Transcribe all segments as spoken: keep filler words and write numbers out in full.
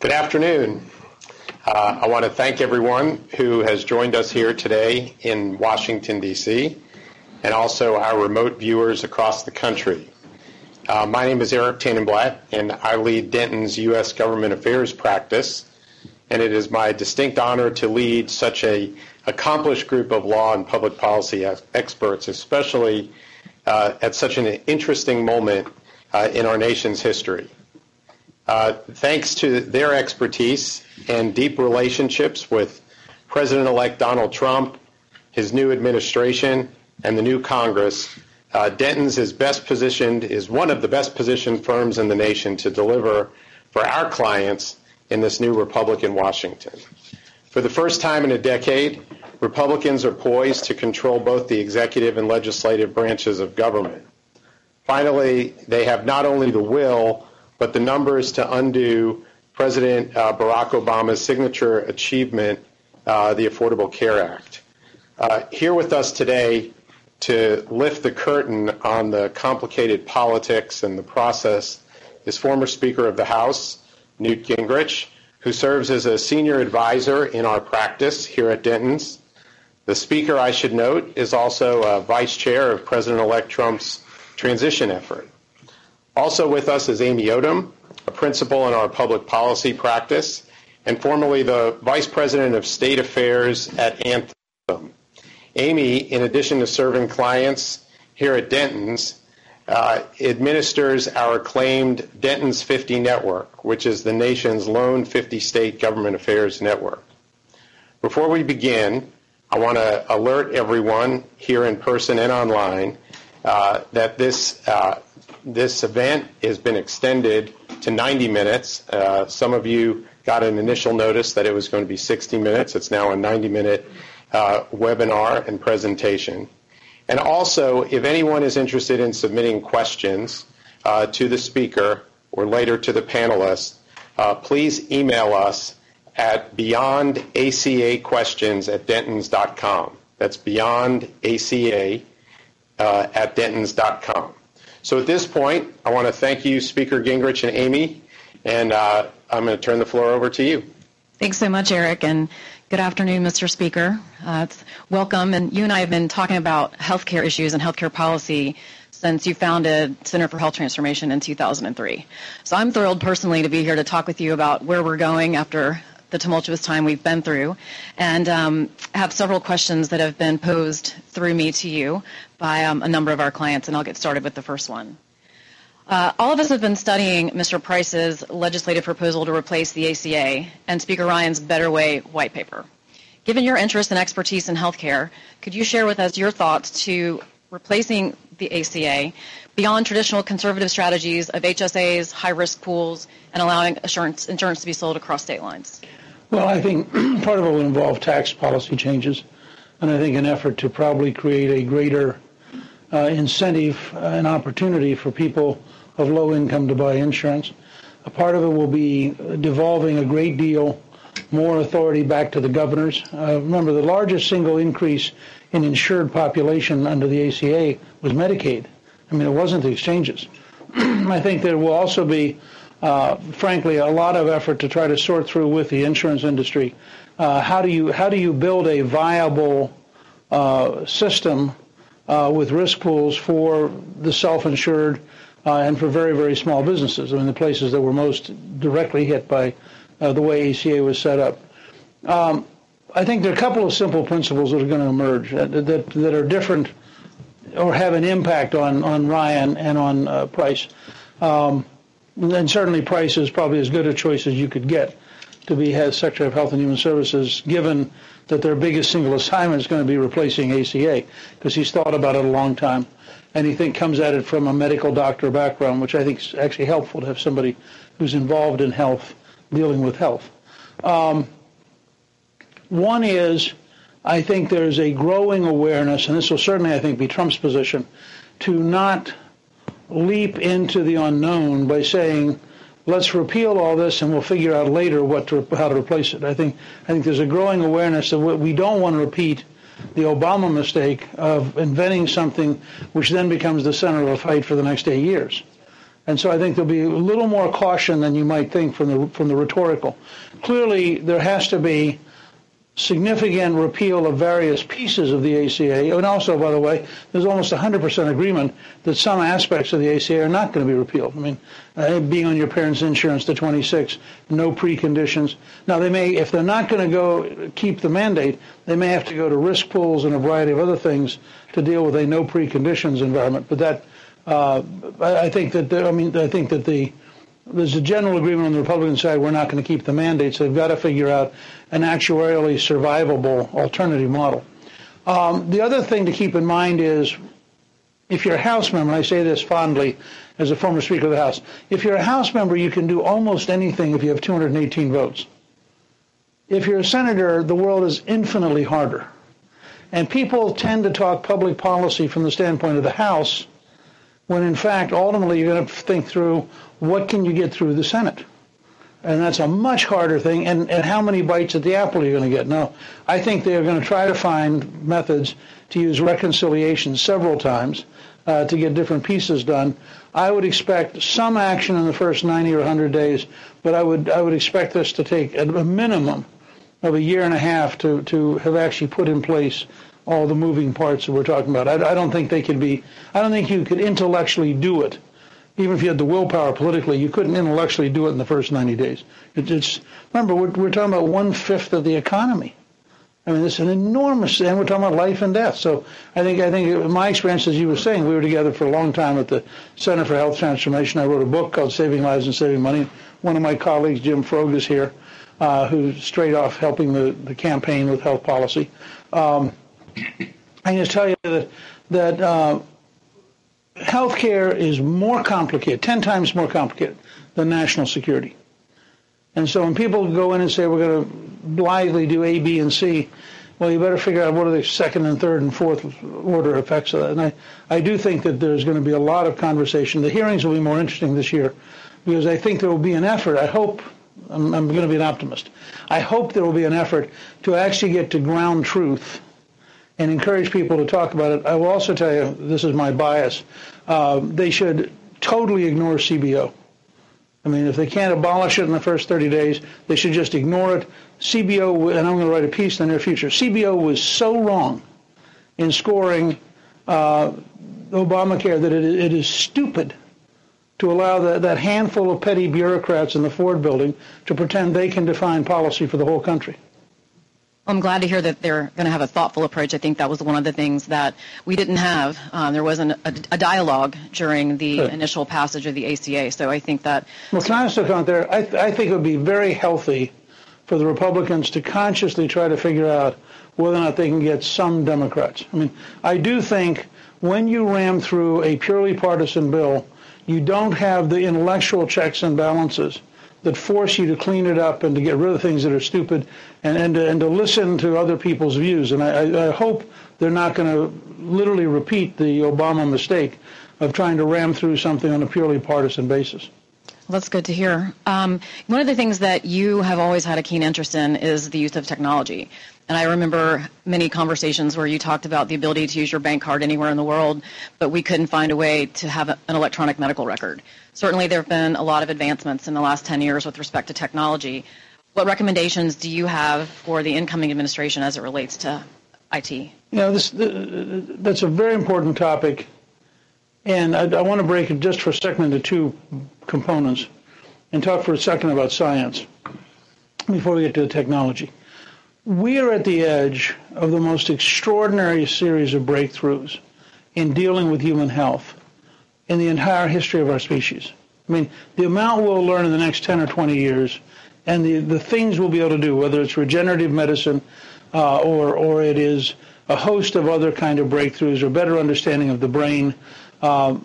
Good afternoon. Uh, I want to thank everyone who has joined us here today in Washington, D C, and also our remote viewers across the country. Uh, my name is Eric Tannenblatt, and I lead Denton's U S Government Affairs practice, and it is my distinct honor to lead such a accomplished group of law and public policy experts, especially uh, at such an interesting moment uh, in our nation's history. Uh, thanks to their expertise and deep relationships with President-elect Donald Trump, his new administration, and the new Congress, uh, Denton's is best positioned, is one of the best positioned firms in the nation to deliver for our clients in this new republic in Washington. For the first time in a decade, Republicans are poised to control both the executive and legislative branches of government. Finally, they have not only the will, but the numbers to undo President uh, Barack Obama's signature achievement, uh, the Affordable Care Act. Uh, here with us today to lift the curtain on the complicated politics and the process is former Speaker of the House, Newt Gingrich, who serves as a senior advisor in our practice here at Denton's. The Speaker, I should note, is also uh, Vice Chair of President-elect Trump's transition effort. Also with us is Amy Odom, a principal in our public policy practice, and formerly the Vice President of State Affairs at Anthem. Amy, in addition to serving clients here at Denton's, uh, administers our acclaimed Denton's fifty network, which is the nation's lone fifty-state government affairs network. Before we begin, I want to alert everyone here in person and online uh, that this uh, This event has been extended to ninety minutes. Uh, some of you got an initial notice that it was going to be sixty minutes. It's now a ninety minute uh, webinar and presentation. And also, if anyone is interested in submitting questions uh, to the speaker or later to the panelists, uh, please email us at beyond A C A questions at dentons dot com. That's beyond A C A uh, at dentons dot com. So at this point, I want to thank you, Speaker Gingrich and Amy, and uh, I'm going to turn the floor over to you. Thanks so much, Eric, and good afternoon, Mister Speaker. Uh, welcome, and you and I have been talking about healthcare issues and healthcare policy since you founded Center for Health Transformation in two thousand three. So I'm thrilled personally to be here to talk with you about where we're going after the tumultuous time we've been through, and um, have several questions that have been posed through me to you by um, a number of our clients, and I'll get started with the first one. Uh, all of us have been studying Mister Price's legislative proposal to replace the A C A and Speaker Ryan's Better Way white paper. Given your interest and expertise in healthcare, could you share with us your thoughts to replacing the A C A beyond traditional conservative strategies of H S As, high-risk pools, and allowing insurance, insurance to be sold across state lines? Well, I think part of it will involve tax policy changes, and I think an effort to probably create a greater uh, incentive uh, and opportunity for people of low income to buy insurance. A part of it will be devolving a great deal more authority back to the governors. Uh, remember, the largest single increase in insured population under the A C A was Medicaid. I mean, it wasn't the exchanges. I think there will also be, uh, frankly, a lot of effort to try to sort through with the insurance industry. Uh, how do you how do you build a viable uh, system uh, with risk pools for the self-insured uh, and for very, very small businesses? I mean, the places that were most directly hit by uh, the way A C A was set up. Um, I think there are a couple of simple principles that are going to emerge that, that, that are different or have an impact on, on Ryan and on uh, Price. Um, and certainly Price is probably as good a choice as you could get to be head Secretary of Health and Human Services, given that their biggest single assignment is going to be replacing A C A, because he's thought about it a long time. And he think comes at it from a medical doctor background, which I think is actually helpful to have somebody who's involved in health, dealing with health. Um, one is, I think there's a growing awareness, and this will certainly, I think, be Trump's position, to not leap into the unknown by saying, let's repeal all this and we'll figure out later what to, how to replace it. I think I think there's a growing awareness that we don't want to repeat the Obama mistake of inventing something which then becomes the center of a fight for the next eight years. And so I think there'll be a little more caution than you might think from the from the rhetorical. Clearly, there has to be significant repeal of various pieces of the A C A. And also, by the way, there's almost one hundred percent agreement that some aspects of the A C A are not going to be repealed. I mean, uh, being on your parents' insurance to twenty-six, no preconditions. Now, they may, if they're not going to go keep the mandate, they may have to go to risk pools and a variety of other things to deal with a no preconditions environment. But that, uh, I, I think that, the, I mean, I think that the There's a general agreement on the Republican side we're not going to keep the mandate, so they've got to figure out an actuarially survivable alternative model. Um, the other thing to keep in mind is, if you're a House member, and I say this fondly as a former Speaker of the House, if you're a House member, you can do almost anything if you have two hundred eighteen votes. If you're a senator, the world is infinitely harder. And people tend to talk public policy from the standpoint of the House, when in fact, ultimately, you're going to think through what can you get through the Senate. And that's a much harder thing. And, and how many bites at the apple are you going to get? Now, I think they're going to try to find methods to use reconciliation several times uh, to get different pieces done. I would expect some action in the first ninety or one hundred days, but I would I would expect this to take a minimum of a year and a half to, to have actually put in place all the moving parts that we're talking about. I, I don't think they could be, I don't think you could intellectually do it. Even if you had the willpower politically, you couldn't intellectually do it in the first ninety days. It, it's remember, we're, we're talking about one-fifth of the economy. I mean, it's an enormous, and we're talking about life and death. So I think, I think in my experience, as you were saying, we were together for a long time at the Center for Health Transformation. I wrote a book called Saving Lives and Saving Money. One of my colleagues, Jim Frog, is here, uh, who's straight off helping the, the campaign with health policy. Um, I can just tell you that, that uh, healthcare is more complicated, ten times more complicated than national security. And so when people go in and say we're going to blithely do A, B, and C, well, you better figure out what are the second and third and fourth order effects of that. And I, I do think that there's going to be a lot of conversation. The hearings will be more interesting this year because I think there will be an effort. I hope, I'm, I'm going to be an optimist, I hope there will be an effort to actually get to ground truth and encourage people to talk about it. I will also tell you, this is my bias, uh, they should totally ignore C B O. I mean, if they can't abolish it in the first thirty days, they should just ignore it. C B O, and I'm going to write a piece in the near future, C B O was so wrong in scoring uh, Obamacare that it, it is stupid to allow that, that handful of petty bureaucrats in the Ford building to pretend they can define policy for the whole country. I'm glad to hear that they're going to have a thoughtful approach. I think that was one of the things that we didn't have. Um, there wasn't a, a dialogue during the Good. initial passage of the A C A. So I think that. Well, can I also comment there? I, th- I think it would be very healthy for the Republicans to consciously try to figure out whether or not they can get some Democrats. I mean, I do think when you ram through a purely partisan bill, you don't have the intellectual checks and balances that force you to clean it up and to get rid of things that are stupid and, and, to, and to listen to other people's views. And I, I hope they're not going to literally repeat the Obama mistake of trying to ram through something on a purely partisan basis. Well, that's good to hear. Um, one of the things that you have always had a keen interest in is the use of technology. And I remember many conversations where you talked about the ability to use your bank card anywhere in the world, but we couldn't find a way to have an electronic medical record. Certainly there have been a lot of advancements in the last ten years with respect to technology. What recommendations do you have for the incoming administration as it relates to I T? You know, this, uh, that's a very important topic. And I, I want to break it just for a second into two components and talk for a second about science before we get to the technology. We are at the edge of the most extraordinary series of breakthroughs in dealing with human health in the entire history of our species. I mean, the amount we'll learn in the next ten or twenty years and the, the things we'll be able to do, whether it's regenerative medicine uh, or, or it is a host of other kind of breakthroughs or better understanding of the brain. Um,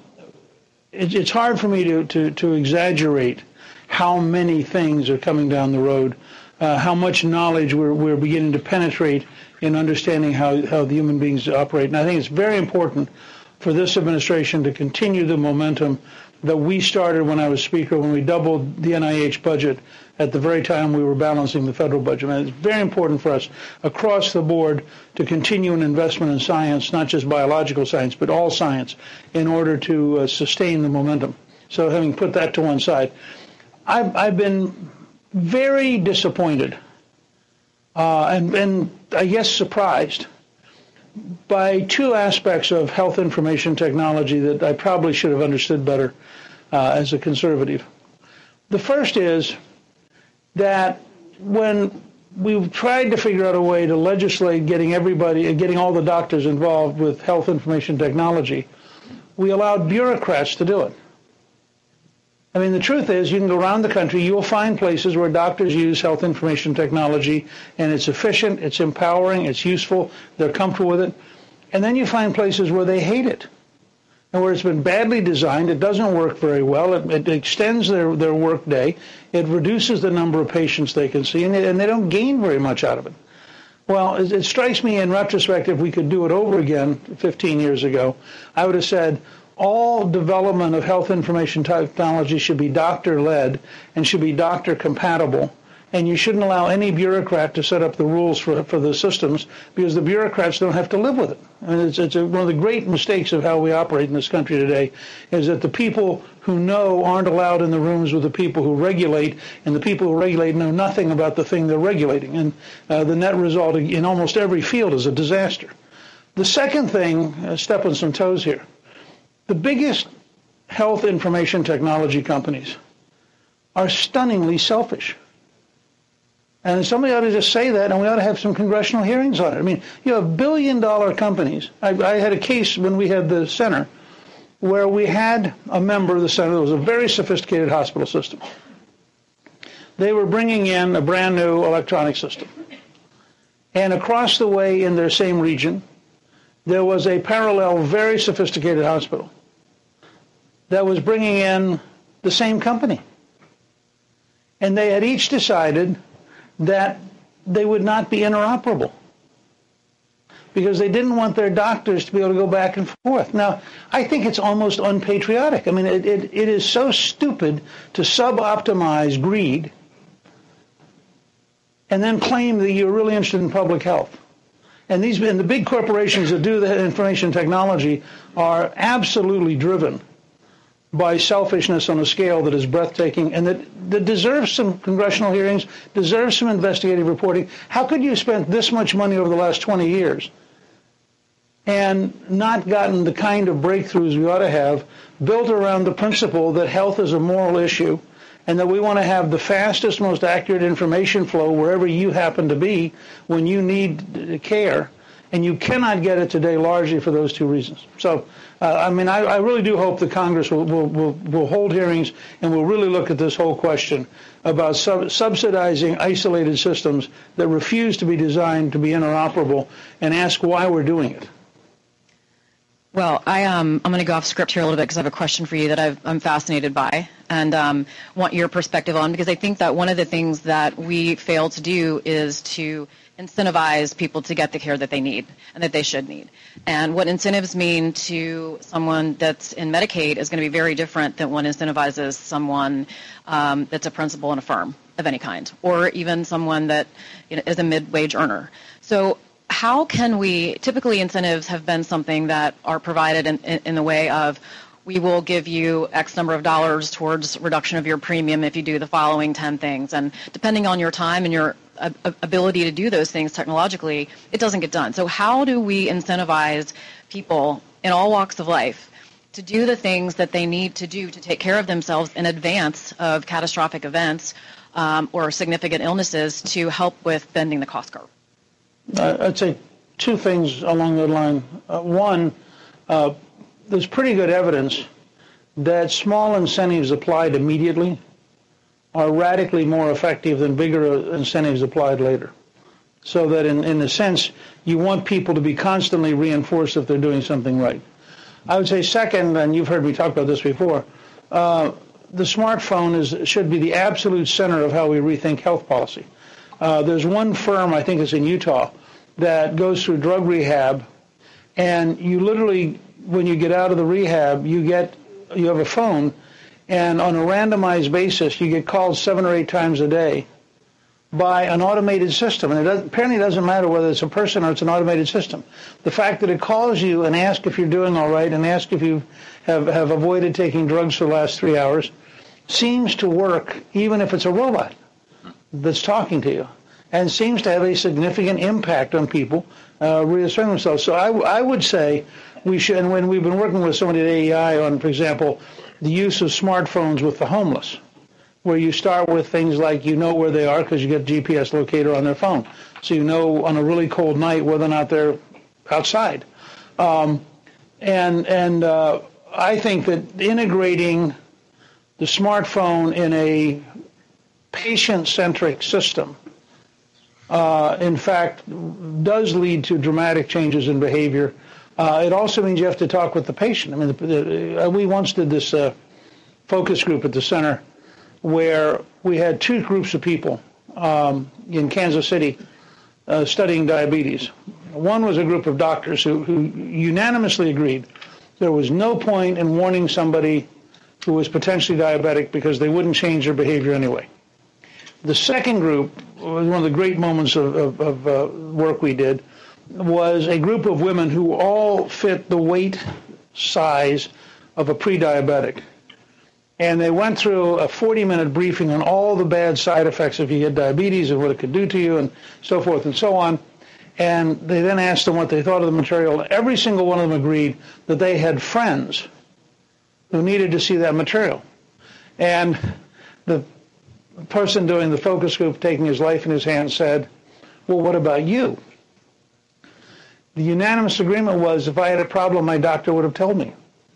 it, it's hard for me to, to, to exaggerate how many things are coming down the road, uh, how much knowledge we're, we're beginning to penetrate in understanding how, how the human beings operate. And I think it's very important for this administration to continue the momentum that we started when I was Speaker, when we doubled the N I H budget at the very time we were balancing the federal budget. And it's very important for us across the board to continue an investment in science, not just biological science, but all science, in order to uh, sustain the momentum. So having put that to one side, I've, I've been very disappointed uh, and, and I guess surprised by two aspects of health information technology that I probably should have understood better uh, as a conservative. The first is that when we've tried to figure out a way to legislate getting everybody, getting all the doctors involved with health information technology, we allowed bureaucrats to do it. I mean, the truth is, you can go around the country, you will find places where doctors use health information technology, and it's efficient, it's empowering, it's useful, they're comfortable with it. And then you find places where they hate it, and where it's been badly designed, it doesn't work very well, it, it extends their, their work day, it reduces the number of patients they can see, and they, and they don't gain very much out of it. Well, it, it strikes me in retrospect, if we could do it over again fifteen years ago, I would have said, all development of health information technology should be doctor-led and should be doctor-compatible. And you shouldn't allow any bureaucrat to set up the rules for, for the systems, because the bureaucrats don't have to live with it. I mean, it's, it's a, one of the great mistakes of how we operate in this country today is that the people who know aren't allowed in the rooms with the people who regulate, and the people who regulate know nothing about the thing they're regulating. And uh, the net result in almost every field is a disaster. The second thing, uh, step on some toes here, the biggest health information technology companies are stunningly selfish. And somebody ought to just say that, and we ought to have some congressional hearings on it. I mean, you have billion-dollar companies. I, I had a case when we had the center where we had a member of the center that was a very sophisticated hospital system. They were bringing in a brand-new electronic system. And across the way in their same region, there was a parallel, very sophisticated hospital that was bringing in the same company. And they had each decided that they would not be interoperable because they didn't want their doctors to be able to go back and forth. Now, I think it's almost unpatriotic. I mean, it, it, it is so stupid to sub-optimize greed and then claim that you're really interested in public health. And these and the big corporations that do the information technology are absolutely driven by selfishness on a scale that is breathtaking and that, that deserves some congressional hearings, deserves some investigative reporting. How could you have spent this much money over the last twenty years and not gotten the kind of breakthroughs we ought to have built around the principle that health is a moral issue and that we want to have the fastest, most accurate information flow wherever you happen to be when you need care? And you cannot get it today largely for those two reasons. So, uh, I mean, I, I really do hope that Congress will, will, will, will hold hearings and will really look at this whole question about sub- subsidizing isolated systems that refuse to be designed to be interoperable and ask why we're doing it. Well, I, um, I'm going to go off script here a little bit because I have a question for you that I've, I'm fascinated by and um, want your perspective on, because I think that one of the things that we fail to do is to incentivize people to get the care that they need and that they should need. And what incentives mean to someone that's in Medicaid is going to be very different than what incentivizes someone um, that's a principal in a firm of any kind, or even someone that, you know, is a mid-wage earner. So how can we, typically incentives have been something that are provided in, in, in the way of, we will give you X number of dollars towards reduction of your premium if you do the following ten things. And depending on your time and your a, a ability to do those things technologically, it doesn't get done. So how do we incentivize people in all walks of life to do the things that they need to do to take care of themselves in advance of catastrophic events um, or significant illnesses to help with bending the cost curve? Uh, I'd say two things along that line. Uh, one, uh, there's pretty good evidence that small incentives applied immediately are radically more effective than bigger incentives applied later. So that in, in a sense, you want people to be constantly reinforced if they're doing something right. I would say second, and you've heard me talk about this before, uh, the smartphone is should be the absolute center of how we rethink health policy. Uh, there's one firm, I think it's in Utah, that goes through drug rehab, and you literally, when you get out of the rehab, you get you have a phone, and on a randomized basis, you get called seven or eight times a day by an automated system. And it doesn't, apparently it doesn't matter whether it's a person or it's an automated system. The fact that it calls you and asks if you're doing all right and asks if you have, have avoided taking drugs for the last three hours seems to work even if it's a robot that's talking to you, and seems to have a significant impact on people uh, reasserting themselves. So I, I would say we should, and when we've been working with somebody at A E I on, for example, the use of smartphones with the homeless, where you start with things like you know where they are because you get a G P S locator on their phone. So you know on a really cold night whether or not they're outside. Um, and and uh, I think that integrating the smartphone in a patient-centric system, uh, in fact, does lead to dramatic changes in behavior. Uh, it also means you have to talk with the patient. I mean, the, the, we once did this uh, focus group at the center where we had two groups of people um, in Kansas City uh, studying diabetes. One was a group of doctors who, who unanimously agreed there was no point in warning somebody who was potentially diabetic because they wouldn't change their behavior anyway. The second group, was one of the great moments of, of, of uh, work we did, was a group of women who all fit the weight size of a pre-diabetic. And they went through a forty-minute briefing on all the bad side effects if you had diabetes and what it could do to you and so forth and so on. And they then asked them what they thought of the material. Every single one of them agreed that they had friends who needed to see that material. And the person doing the focus group, taking his life in his hands, said, well, what about you? The unanimous agreement was if I had a problem, my doctor would have told me.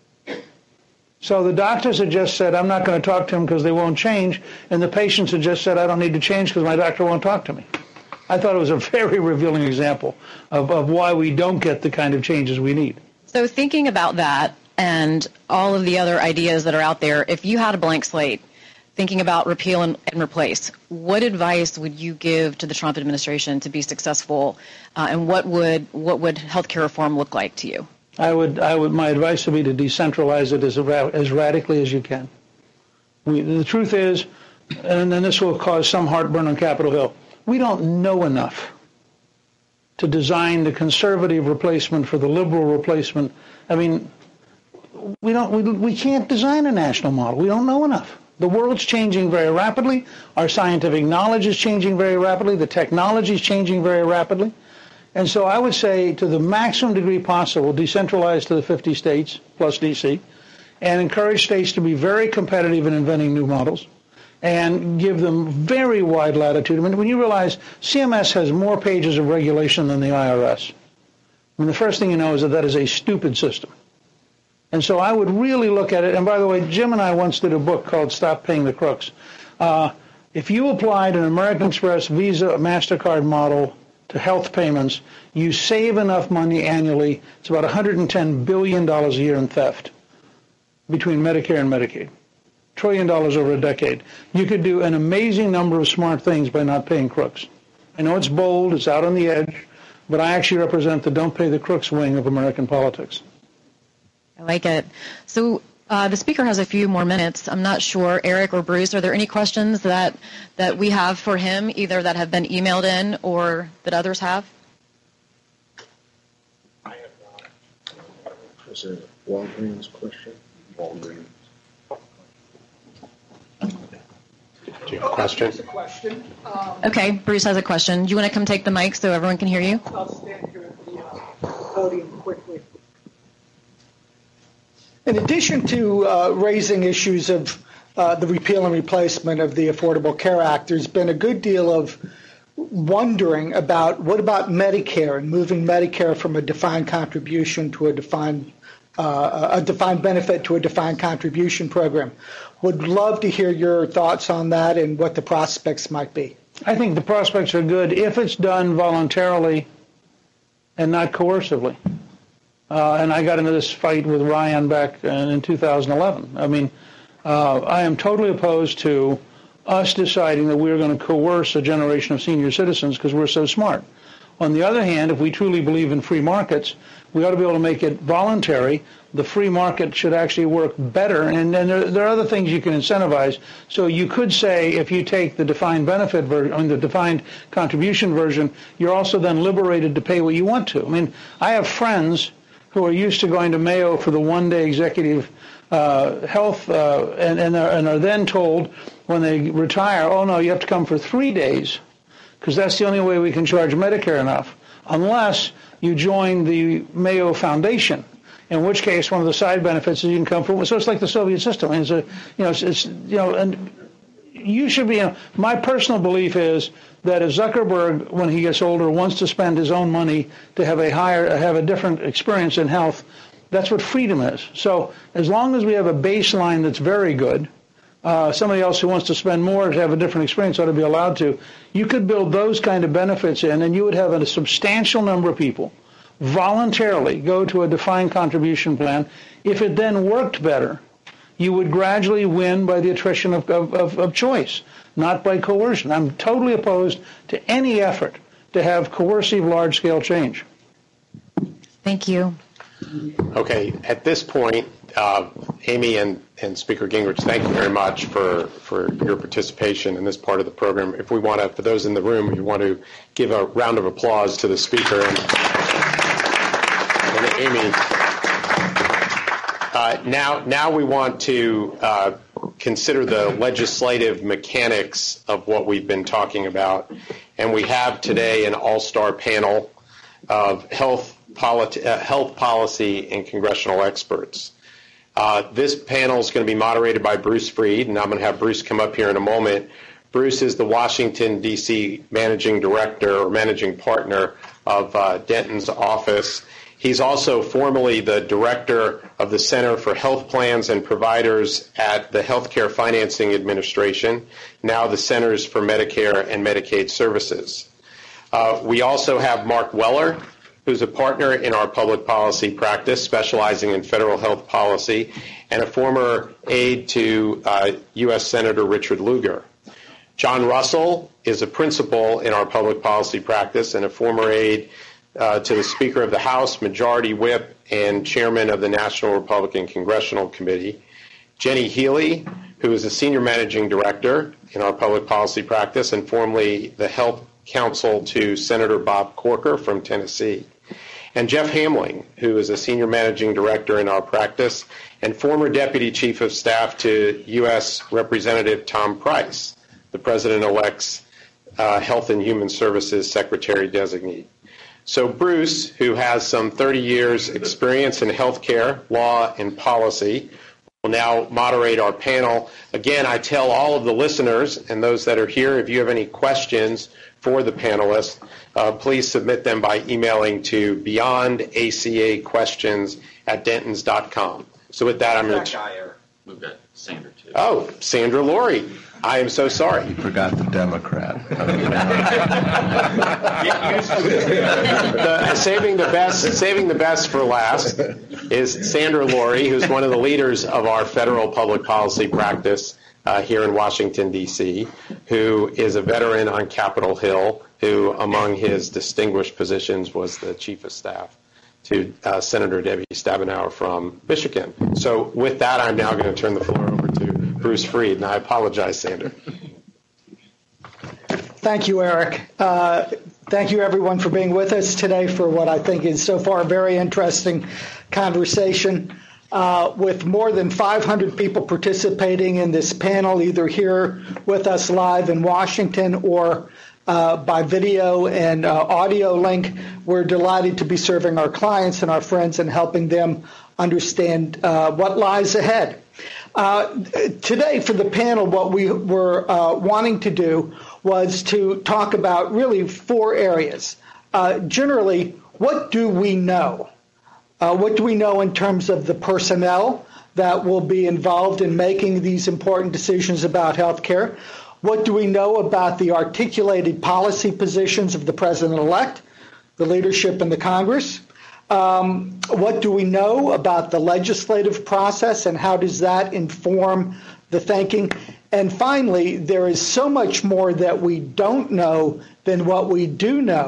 So the doctors had just said, I'm not going to talk to him because they won't change, and the patients had just said, I don't need to change because my doctor won't talk to me. I thought it was a very revealing example of, of why we don't get the kind of changes we need. So thinking about that and all of the other ideas that are out there, if you had a blank slate, thinking about repeal and, and replace, what advice would you give to the Trump administration to be successful, uh, and what would what would healthcare reform look like to you? I would, I would. My advice would be to decentralize it as as radically as you can. We, the truth is, and then this will cause some heartburn on Capitol Hill, we don't know enough to design the conservative replacement for the liberal replacement. I mean, we don't. We, we can't design a national model. We don't know enough. The world's changing very rapidly. Our scientific knowledge is changing very rapidly. The technology is changing very rapidly. And so I would say to the maximum degree possible, decentralize to the fifty states plus D C, and encourage states to be very competitive in inventing new models and give them very wide latitude. I mean, when you realize C M S has more pages of regulation than the I R S, I mean, the first thing you know is that that is a stupid system. And so I would really look at it. And by the way, Jim and I once did a book called Stop Paying the Crooks. Uh, if you applied an American Express, Visa, MasterCard model to health payments, you save enough money annually. It's about one hundred ten billion dollars a year in theft between Medicare and Medicaid. Trillion dollars over a decade. You could do an amazing number of smart things by not paying crooks. I know it's bold, it's out on the edge, but I actually represent the don't pay the crooks wing of American politics. I like it. So uh, the speaker has a few more minutes. I'm not sure, Eric or Bruce, are there any questions that that we have for him, either that have been emailed in or that others have? I have not. Is there a Walgreens question? Walgreens. Do you have a question? Here's a question. Um, Okay, Bruce has a question. Do you want to come take the mic so everyone can hear you? I'll stand here at the uh, podium quickly. In addition to uh, raising issues of uh, the repeal and replacement of the Affordable Care Act, there's been a good deal of wondering about what about Medicare and moving Medicare from a defined contribution to a defined uh, a defined benefit to a defined contribution program. Would love to hear your thoughts on that and what the prospects might be. I think the prospects are good if it's done voluntarily and not coercively. Uh, and I got into this fight with Ryan back in two thousand eleven. I mean, uh, I am totally opposed to us deciding that we're going to coerce a generation of senior citizens because we're so smart. On the other hand, if we truly believe in free markets, we ought to be able to make it voluntary. The free market should actually work better, and then there, there are other things you can incentivize. So you could say, if you take the defined benefit version, I mean the defined contribution version, you're also then liberated to pay what you want to. I mean, I have friends who are used to going to Mayo for the one-day executive uh, health, uh, and, and, are, and are then told when they retire, oh no, you have to come for three days, because that's the only way we can charge Medicare enough, unless you join the Mayo Foundation, in which case one of the side benefits is you can come from. So it's like the Soviet system. And it's a, you know, it's, it's you know, and you should be. You know, my personal belief is that if Zuckerberg, when he gets older, wants to spend his own money to have a higher, have a different experience in health, that's what freedom is. So as long as we have a baseline that's very good, uh, somebody else who wants to spend more to have a different experience ought to be allowed to. You could build those kind of benefits in, and you would have a substantial number of people voluntarily go to a defined contribution plan. If it then worked better, you would gradually win by the attrition of, of, of, of choice, not by coercion. I'm totally opposed to any effort to have coercive large-scale change. Thank you. Okay, at this point, uh, Amy and, and Speaker Gingrich, thank you very much for, for your participation in this part of the program. If we want to, for those in the room, you want to give a round of applause to the Speaker and, and Amy. Uh, now, now we want to uh, consider the legislative mechanics of what we've been talking about, and we have today an all-star panel of health, politi- uh, health policy and congressional experts. Uh, this panel is going to be moderated by Bruce Freed, and I'm going to have Bruce come up here in a moment. Bruce is the Washington, D C managing director or managing partner of uh, Denton's office. He's also formerly the director of the Center for Health Plans and Providers at the Healthcare Financing Administration, now the Centers for Medicare and Medicaid Services. Uh, we also have Mark Weller, who's a partner in our public policy practice, specializing in federal health policy, and a former aide to uh, U S Senator Richard Lugar. John Russell is a principal in our public policy practice and a former aide uh, to the Speaker of the House, Majority Whip, and Chairman of the National Republican Congressional Committee. Jenny Healy, who is a Senior Managing Director in our public policy practice and formerly the Health Counsel to Senator Bob Corker from Tennessee. And Jeff Hamling, who is a Senior Managing Director in our practice and former Deputy Chief of Staff to U S Representative Tom Price, the President-elect's uh, Health and Human Services Secretary Designate. So Bruce, who has some thirty years experience in healthcare, law, and policy, will now moderate our panel. Again, I tell all of the listeners and those that are here, if you have any questions for the panelists, uh, please submit them by emailing to beyondacaquestions at dentons dot com. So with that, I'm going to... We've got Sandra, too. Oh, Sandra Laurie. I am so sorry. You forgot the Democrat. the, saving the best, saving the best for last is Sandra Laurie, who's one of the leaders of our federal public policy practice uh, here in Washington, D C, who is a veteran on Capitol Hill, who among his distinguished positions was the chief of staff to uh, Senator Debbie Stabenow from Michigan. So with that, I'm now going to turn the floor over to Bruce Freed, and I apologize, Sandra. Thank you, Eric. Uh, thank you, everyone, for being with us today for what I think is so far a very interesting conversation. Uh, with more than five hundred people participating in this panel, either here with us live in Washington or uh, by video and uh, audio link, we're delighted to be serving our clients and our friends and helping them understand uh, what lies ahead. Uh, today, for the panel, what we were uh, wanting to do was to talk about really four areas. Uh, generally, what do we know? Uh, what do we know in terms of the personnel that will be involved in making these important decisions about health care? What do we know about the articulated policy positions of the president-elect, the leadership in the Congress? Um, what do we know about the legislative process and how does that inform the thinking? And finally, there is so much more that we don't know than what we do know.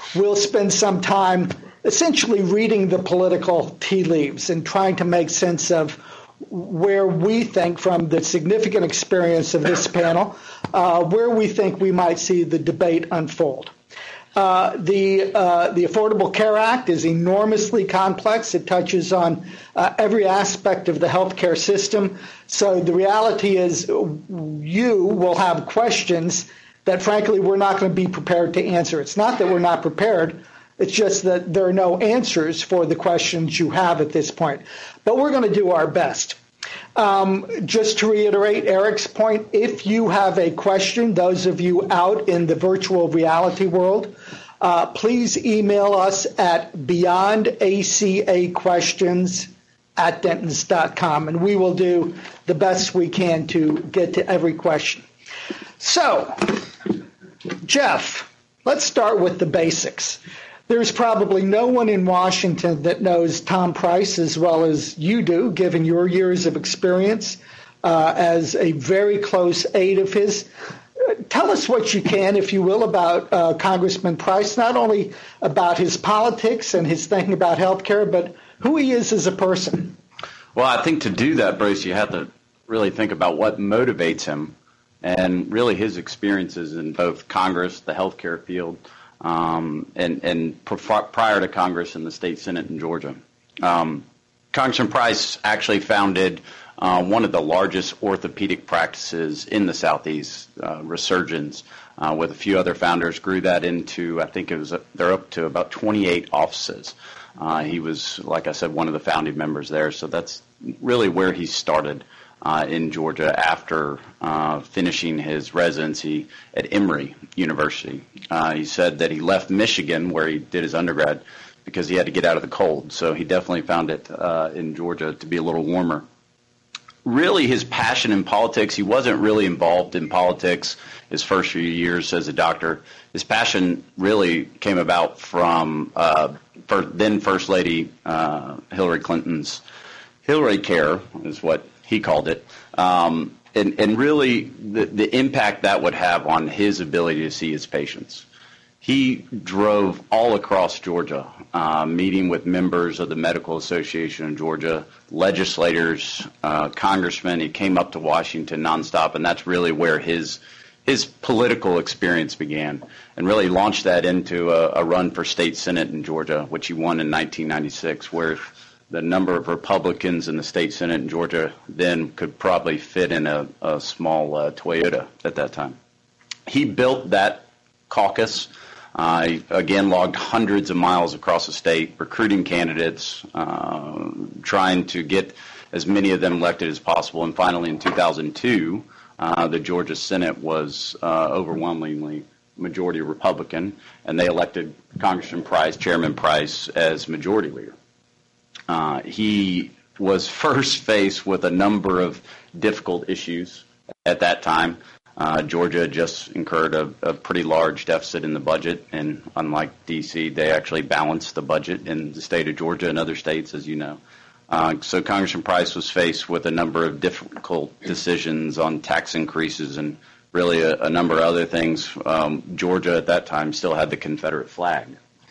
we'll spend some time essentially reading the political tea leaves and trying to make sense of where we think, from the significant experience of this panel, uh, where we think we might see the debate unfold. Uh, the uh, the Affordable Care Act is enormously complex. It touches on uh, every aspect of the healthcare system. So the reality is you will have questions that, frankly, we're not going to be prepared to answer. It's not that we're not prepared. It's just that there are no answers for the questions you have at this point. But we're going to do our best. Um, just to reiterate Eric's point, if you have a question, those of you out in the virtual reality world, uh, please email us at beyond A C A questions at dentons dot com, and we will do the best we can to get to every question. So, Jeff, let's start with the basics. There's probably no one in Washington that knows Tom Price as well as you do, given your years of experience uh, as a very close aide of his. Uh, tell us what you can, if you will, about uh, Congressman Price, not only about his politics and his thinking about health care, but who he is as a person. Well, I think to do that, Bruce, you have to really think about what motivates him and really his experiences in both Congress, the health care field, Um, and, and prior to Congress in the state Senate in Georgia. Um, Congressman Price actually founded uh, one of the largest orthopedic practices in the Southeast, uh, Resurgence, uh, with a few other founders, grew that into, I think it was, they're up to about twenty-eight offices. Uh, he was, like I said, one of the founding members there, so that's really where he started Uh, in Georgia after uh, finishing his residency at Emory University. Uh, he said that he left Michigan, where he did his undergrad, because he had to get out of the cold. So he definitely found it uh, in Georgia to be a little warmer. Really, his passion in politics, he wasn't really involved in politics his first few years as a doctor. His passion really came about from uh, then First Lady uh, Hillary Clinton's Hillary Care, is what he called it, um, and, and really the, the impact that would have on his ability to see his patients. He drove all across Georgia, uh, meeting with members of the Medical Association of Georgia, legislators, uh, congressmen. He came up to Washington nonstop, and that's really where his his political experience began, and really launched that into a, a run for state Senate in Georgia, which he won in nineteen ninety-six, where the number of Republicans in the state Senate in Georgia then could probably fit in a, a small uh, Toyota at that time. He built that caucus. Uh, he, again, logged hundreds of miles across the state, recruiting candidates, uh, trying to get as many of them elected as possible. And finally, in two thousand two, uh, the Georgia Senate was uh, overwhelmingly majority Republican, and they elected Congressman Price, Chairman Price, as majority leader. Uh, he was first faced with a number of difficult issues at that time. Uh, Georgia had just incurred a, a pretty large deficit in the budget, and unlike D C, they actually balanced the budget in the state of Georgia and other states, as you know. Uh, so Congressman Price was faced with a number of difficult decisions on tax increases and really a, a number of other things. Um, Georgia at that time still had the Confederate flag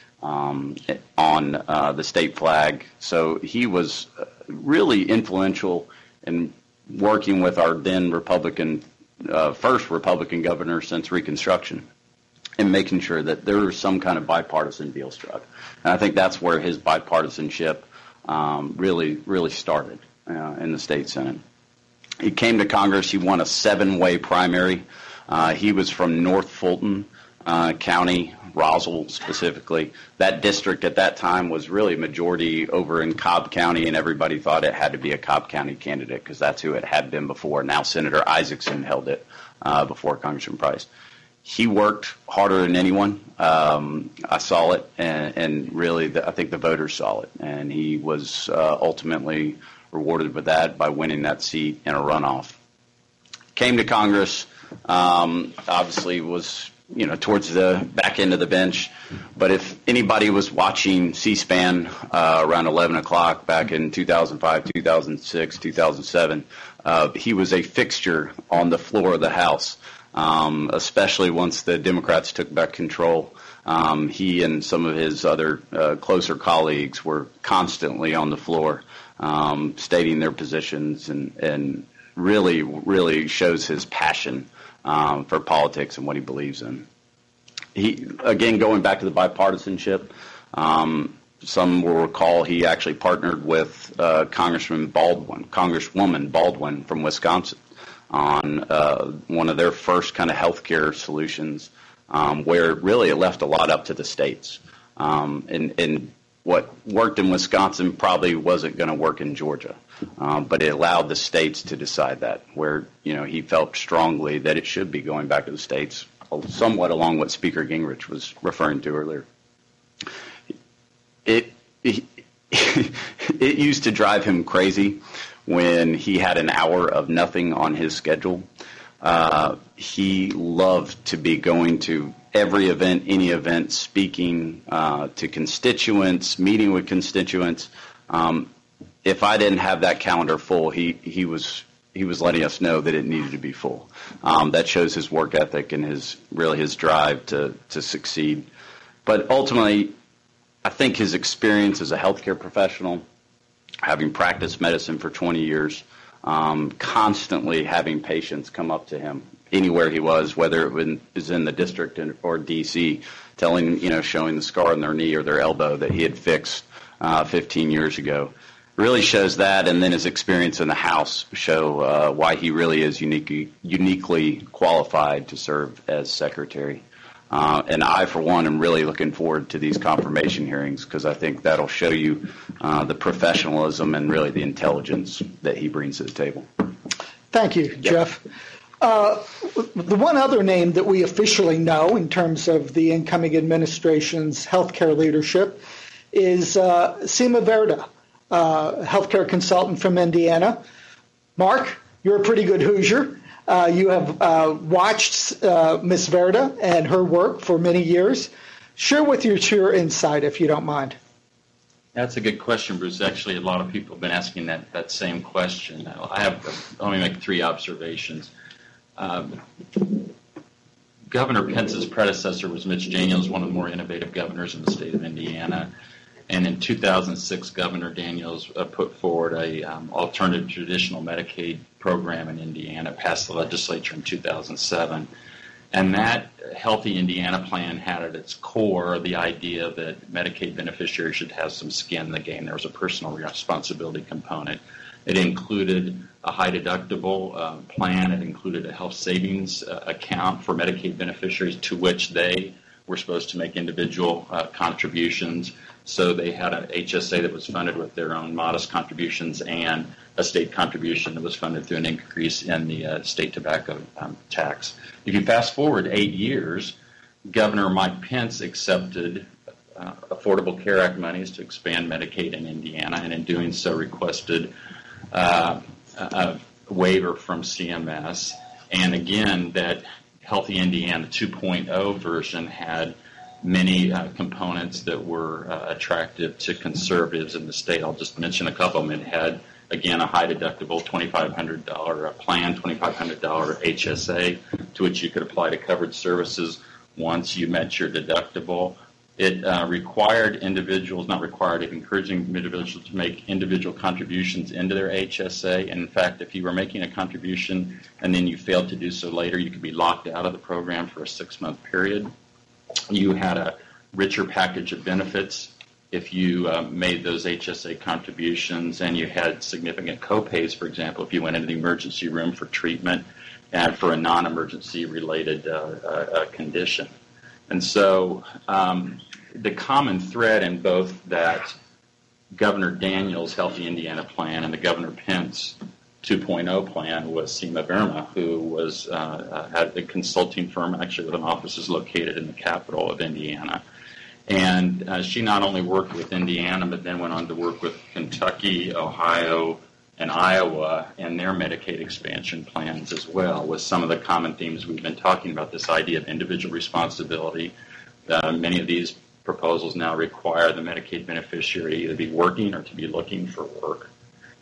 Um, on uh, the state flag. So he was really influential in working with our then Republican, uh, first Republican governor since Reconstruction, and making sure that there was some kind of bipartisan deal struck. And I think that's where his bipartisanship um, really, really started uh, in the state Senate. He came to Congress. He won a seven-way primary. Uh, he was from North Fulton uh, County, Roswell specifically. That district at that time was really majority over in Cobb County, and everybody thought it had to be a Cobb County candidate because that's who it had been before. Now Senator Isaacson held it uh, before Congressman Price. He worked harder than anyone. Um, I saw it, and, and really the, I think the voters saw it, and he was uh, ultimately rewarded with that by winning that seat in a runoff. Came to Congress, um, obviously was you know, towards the back end of the bench. But if anybody was watching C-SPAN uh, around eleven o'clock back in two thousand five, two thousand six, two thousand seven, uh, he was a fixture on the floor of the House. um, especially once the Democrats took back control. Um, he and some of his other uh, closer colleagues were constantly on the floor, um, stating their positions, and, and really, really shows his passion um, for politics and what he believes in. He, again, going back to the bipartisanship, um, some will recall he actually partnered with uh, Congressman Baldwin, Congresswoman Baldwin from Wisconsin, on uh, one of their first kind of health care solutions, um, where really it left a lot up to the states. Um, and, and what worked in Wisconsin probably wasn't going to work in Georgia, um, but it allowed the states to decide that, where, you know, he felt strongly that it should be going back to the states, somewhat along what Speaker Gingrich was referring to earlier. It, it, it used to drive him crazy when he had an hour of nothing on his schedule. Uh, he loved to be going to every event, any event, speaking uh, to constituents, meeting with constituents. Um, if I didn't have that calendar full, he, he was he was letting us know that it needed to be full. Um, that shows his work ethic and his really his drive to to succeed. But ultimately, I think his experience as a healthcare professional, having practiced medicine for twenty years, um, constantly having patients come up to him anywhere he was, whether it was in the district or D C, telling, you know, showing the scar on their knee or their elbow that he had fixed uh, fifteen years ago. Really shows that, and then his experience in the House show uh, why he really is uniquely, uniquely qualified to serve as secretary. Uh, and I, for one, am really looking forward to these confirmation hearings, because I think that'll show you uh, the professionalism and really the intelligence that he brings to the table. Thank you, Jeff. Uh, the one other name that we officially know in terms of the incoming administration's healthcare leadership is uh, Seema Verda, uh, healthcare consultant from Indiana. Mark, you're a pretty good Hoosier. Uh, you have uh, watched uh, Miz Verda and her work for many years. Share with us your insight, if you don't mind. That's a good question, Bruce. Actually, a lot of people have been asking that, that same question. I have let me make three observations. Um, Governor Pence's predecessor was Mitch Daniels, one of the more innovative governors in the state of Indiana. And in two thousand six, Governor Daniels uh, put forward a um, alternative traditional Medicaid program in Indiana, passed the legislature in two thousand seven. And that Healthy Indiana plan had at its core the idea that Medicaid beneficiaries should have some skin in the game. There was a personal responsibility component. It included a high deductible uh, plan. It included a health savings uh, account for Medicaid beneficiaries, to which they were supposed to make individual uh, contributions. So they had an H S A that was funded with their own modest contributions, and a state contribution that was funded through an increase in the uh, state tobacco um, tax. If you fast forward eight years, Governor Mike Pence accepted uh, Affordable Care Act monies to expand Medicaid in Indiana, and in doing so requested uh, a waiver from C M S. And again, that Healthy Indiana two point oh version had many uh, components that were uh, attractive to conservatives in the state. I'll just mention a couple of them. It had, again, a high deductible twenty-five hundred dollars plan, twenty-five hundred dollars H S A, to which you could apply to covered services once you met your deductible. It uh, required individuals, not required, it encouraging individuals to make individual contributions into their H S A. And in fact, if you were making a contribution and then you failed to do so later, you could be locked out of the program for a six-month period. You had a richer package of benefits if you uh, made those H S A contributions, and you had significant co-pays, for example, if you went into the emergency room for treatment and for a non-emergency related uh, uh, condition. And so um, the common thread in both that Governor Daniels' Healthy Indiana plan and the Governor Pence two point oh plan was Seema Verma, who was uh, had a consulting firm, actually with an office located in the capital of Indiana. And uh, she not only worked with Indiana, but then went on to work with Kentucky, Ohio, and Iowa and their Medicaid expansion plans as well, with some of the common themes we've been talking about, this idea of individual responsibility. Uh, many of these proposals now require the Medicaid beneficiary either to be working or to be looking for work.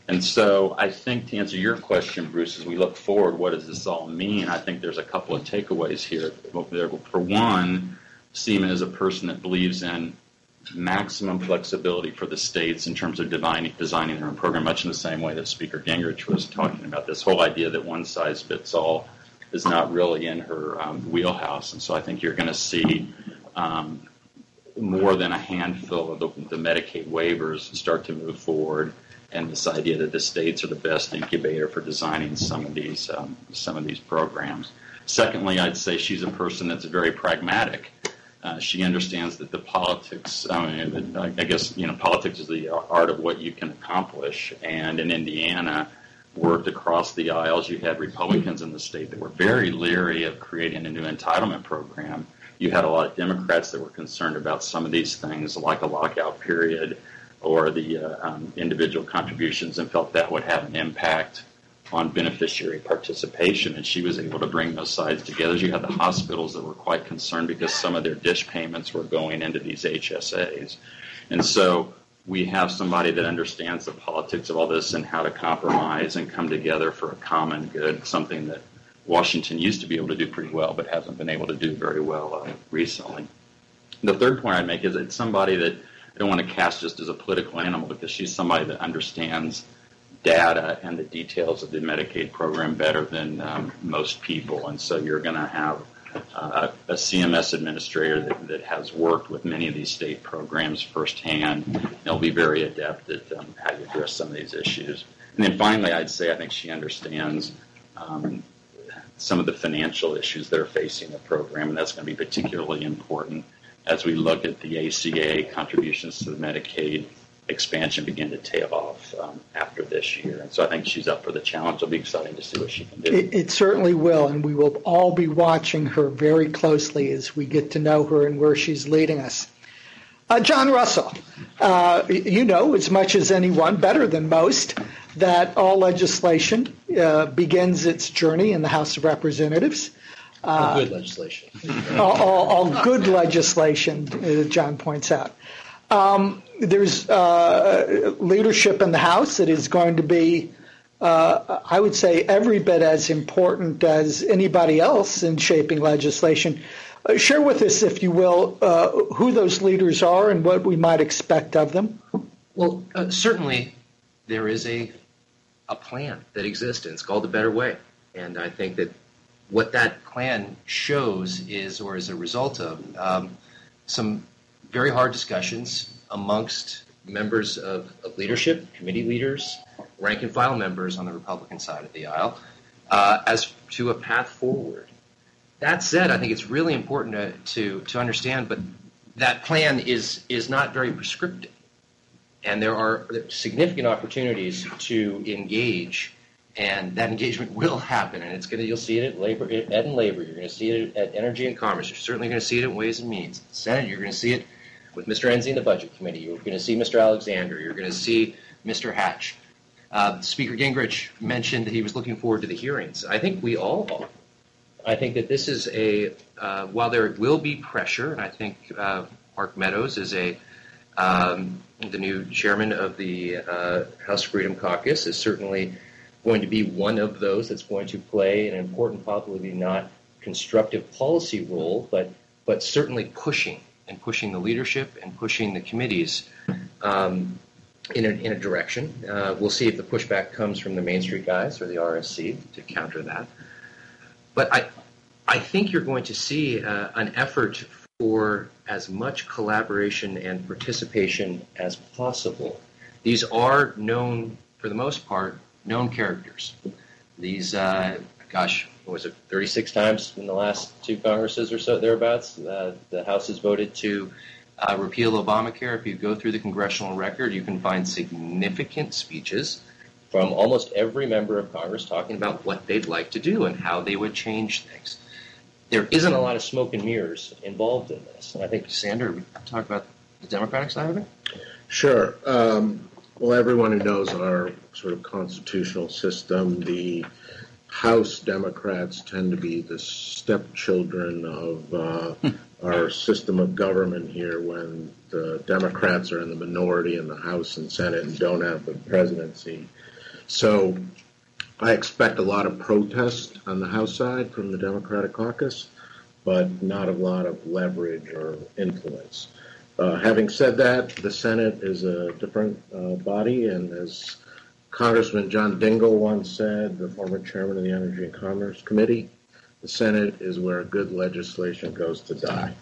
And so I think to answer your question, Bruce, as we look forward, what does this all mean? I think there's a couple of takeaways here. For one, Seema is a person that believes in maximum flexibility for the states in terms of designing, designing their own program, much in the same way that Speaker Gingrich was talking about. This whole idea that one size fits all is not really in her um, wheelhouse. And so I think you're going to see um, more than a handful of the, the Medicaid waivers start to move forward, and this idea that the states are the best incubator for designing some of these um, some of these programs. Secondly, I'd say she's a person that's very pragmatic. Uh, she understands that the politics, I mean, I guess, you know, politics is the art of what you can accomplish. And in Indiana, worked across the aisles. You had Republicans in the state that were very leery of creating a new entitlement program. You had a lot of Democrats that were concerned about some of these things, like a lockout period or the uh, um, individual contributions, and felt that would have an impact on beneficiary participation, and she was able to bring those sides together. You had the hospitals that were quite concerned because some of their dish payments were going into these H S As. And so we have somebody that understands the politics of all this and how to compromise and come together for a common good, something that Washington used to be able to do pretty well but hasn't been able to do very well uh, recently. The third point I'd make is it's somebody that I don't want to cast just as a political animal, because she's somebody that understands data and the details of the Medicaid program better than um, most people. And so you're going to have uh, a C M S administrator that, that has worked with many of these state programs firsthand. They'll be very adept at um, how to address some of these issues. And then finally, I'd say I think she understands um, some of the financial issues that are facing the program, and that's going to be particularly important as we look at the A C A contributions to the Medicaid expansion begin to tail off um, after this year. And so I think she's up for the challenge. It'll be exciting to see what she can do. It, it certainly will, and we will all be watching her very closely as we get to know her and where she's leading us. Uh, John Russell, uh, you know as much as anyone, better than most, that all legislation uh, begins its journey in the House of Representatives. Uh, all good legislation. all, all, all good legislation, uh, John points out. Um, there's uh, leadership in the House that is going to be, uh, I would say, every bit as important as anybody else in shaping legislation. Uh, share with us, if you will, uh, who those leaders are and what we might expect of them. Well, uh, certainly there is a a plan that exists, and it's called The Better Way. And I think that what that plan shows is, or is a result of, um, some very hard discussions amongst members of, of leadership, committee leaders, rank and file members on the Republican side of the aisle, uh, as to a path forward. That said, I think it's really important to, to, to understand, but that plan is, is not very prescriptive. And there are significant opportunities to engage, and that engagement will happen. And it's going to, you'll see it at labor, Ed and Labor. You're going to see it at Energy and Commerce. You're certainly going to see it in Ways and Means. Senate, you're going to see it with Mister Enzi in the Budget Committee. You're going to see Mister Alexander. You're going to see Mister Hatch. Uh, Speaker Gingrich mentioned that he was looking forward to the hearings. I think we all are. I think that this is a, uh, while there will be pressure, and I think uh, Mark Meadows is a, um, the new chairman of the uh, House Freedom Caucus, is certainly going to be one of those that's going to play an important, probably not constructive policy role, but but certainly pushing and pushing the leadership and pushing the committees um, in, a, in a direction. Uh, we'll see if the pushback comes from the Main Street guys or the R S C to counter that. But I, I think you're going to see uh, an effort for as much collaboration and participation as possible. These are known, for the most part, known characters. These, uh, gosh, what was it, thirty-six times in the last two Congresses or so, thereabouts, uh, the House has voted to uh, repeal Obamacare. If you go through the congressional record, you can find significant speeches from almost every member of Congress talking about what they'd like to do and how they would change things. There isn't a lot of smoke and mirrors involved in this. And I think, Sandra, we talk about the Democratic side of it? Sure. Um, well, everyone who knows our sort of constitutional system, the House Democrats tend to be the stepchildren of uh, our system of government here. When the Democrats are in the minority in the House and Senate and don't have the presidency, So I expect a lot of protest on the House side from the Democratic caucus, but not a lot of leverage or influence. Uh, having said that, the Senate is a different uh, body, and as Congressman John Dingell once said, the former chairman of the Energy and Commerce Committee, the Senate is where good legislation goes to die.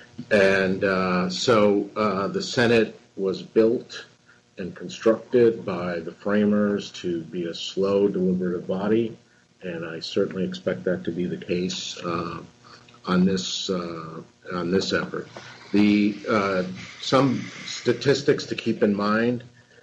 And uh, so uh, the Senate was built and constructed by the framers to be a slow, deliberative body, and I certainly expect that to be the case uh, on this uh, on this effort. The uh, some statistics to keep in mind: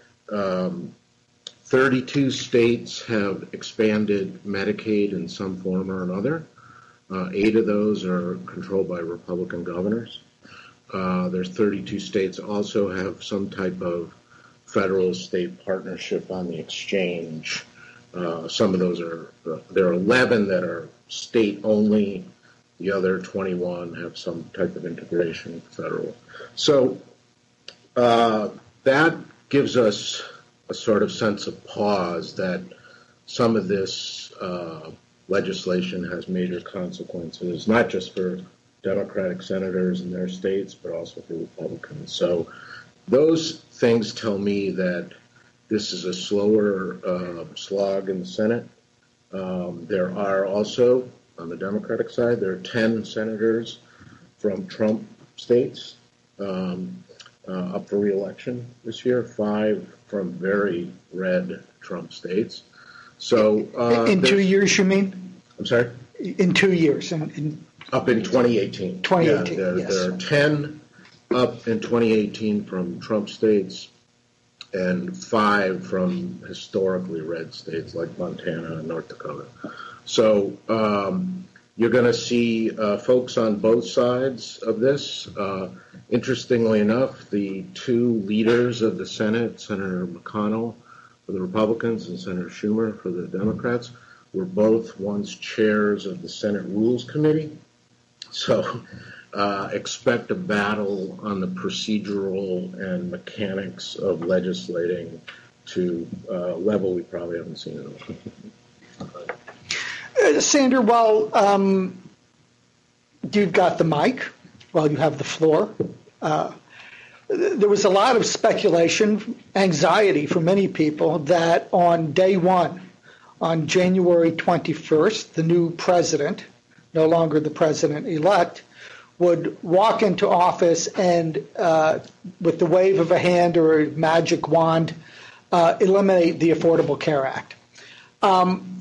um, thirty-two states have expanded Medicaid in some form or another. Uh, eight of those are controlled by Republican governors. Uh, there's thirty-two states also have some type of federal-state partnership on the exchange. Uh, some of those are, uh, there are eleven that are state-only. The other twenty-one have some type of integration federal. So uh, that gives us a sort of sense of pause that some of this uh, legislation has major consequences, not just for Democratic senators in their states, but also for Republicans. So those things tell me that this is a slower uh, slog in the Senate. Um, there are also, on the Democratic side, there are ten senators from Trump states um, uh, up for re-election this year, five from very red Trump states. So uh, in two years, you mean? I'm sorry? In two years. In, in up in twenty eighteen. twenty eighteen, yeah, there, yes. there are ten up in twenty eighteen from Trump states and five from historically red states like Montana and North Dakota. So um, you're going to see uh, folks on both sides of this. Uh, interestingly enough, the two leaders of the Senate, Senator McConnell for the Republicans and Senator Schumer for the Democrats, were both once chairs of the Senate Rules Committee. So uh, expect a battle on the procedural and mechanics of legislating to a level we probably haven't seen in a while. Uh, Sandra, while um, you've got the mic, while you have the floor, uh, there was a lot of speculation, anxiety for many people that on day one, on January twenty-first, the new president, no longer the president-elect, would walk into office and, uh, with the wave of a hand or a magic wand, uh, eliminate the Affordable Care Act. Um,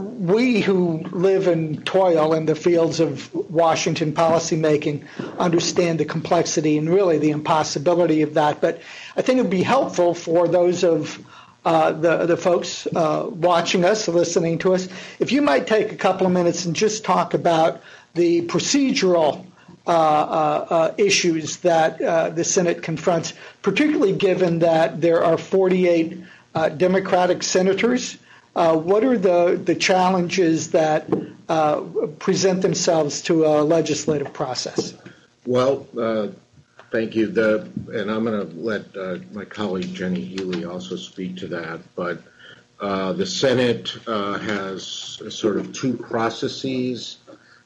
we who live and toil in the fields of Washington policymaking understand the complexity and really the impossibility of that. But I think it would be helpful for those of uh, the, the folks uh, watching us, listening to us, if you might take a couple of minutes and just talk about the procedural uh, uh, uh, issues that uh, the Senate confronts, particularly given that there are forty-eight uh, Democratic senators. Uh, what are the, the challenges that uh, present themselves to a legislative process? Well, uh, thank you. The, and I'm going to let uh, my colleague Jenny Healy also speak to that. But uh, the Senate uh, has sort of two processes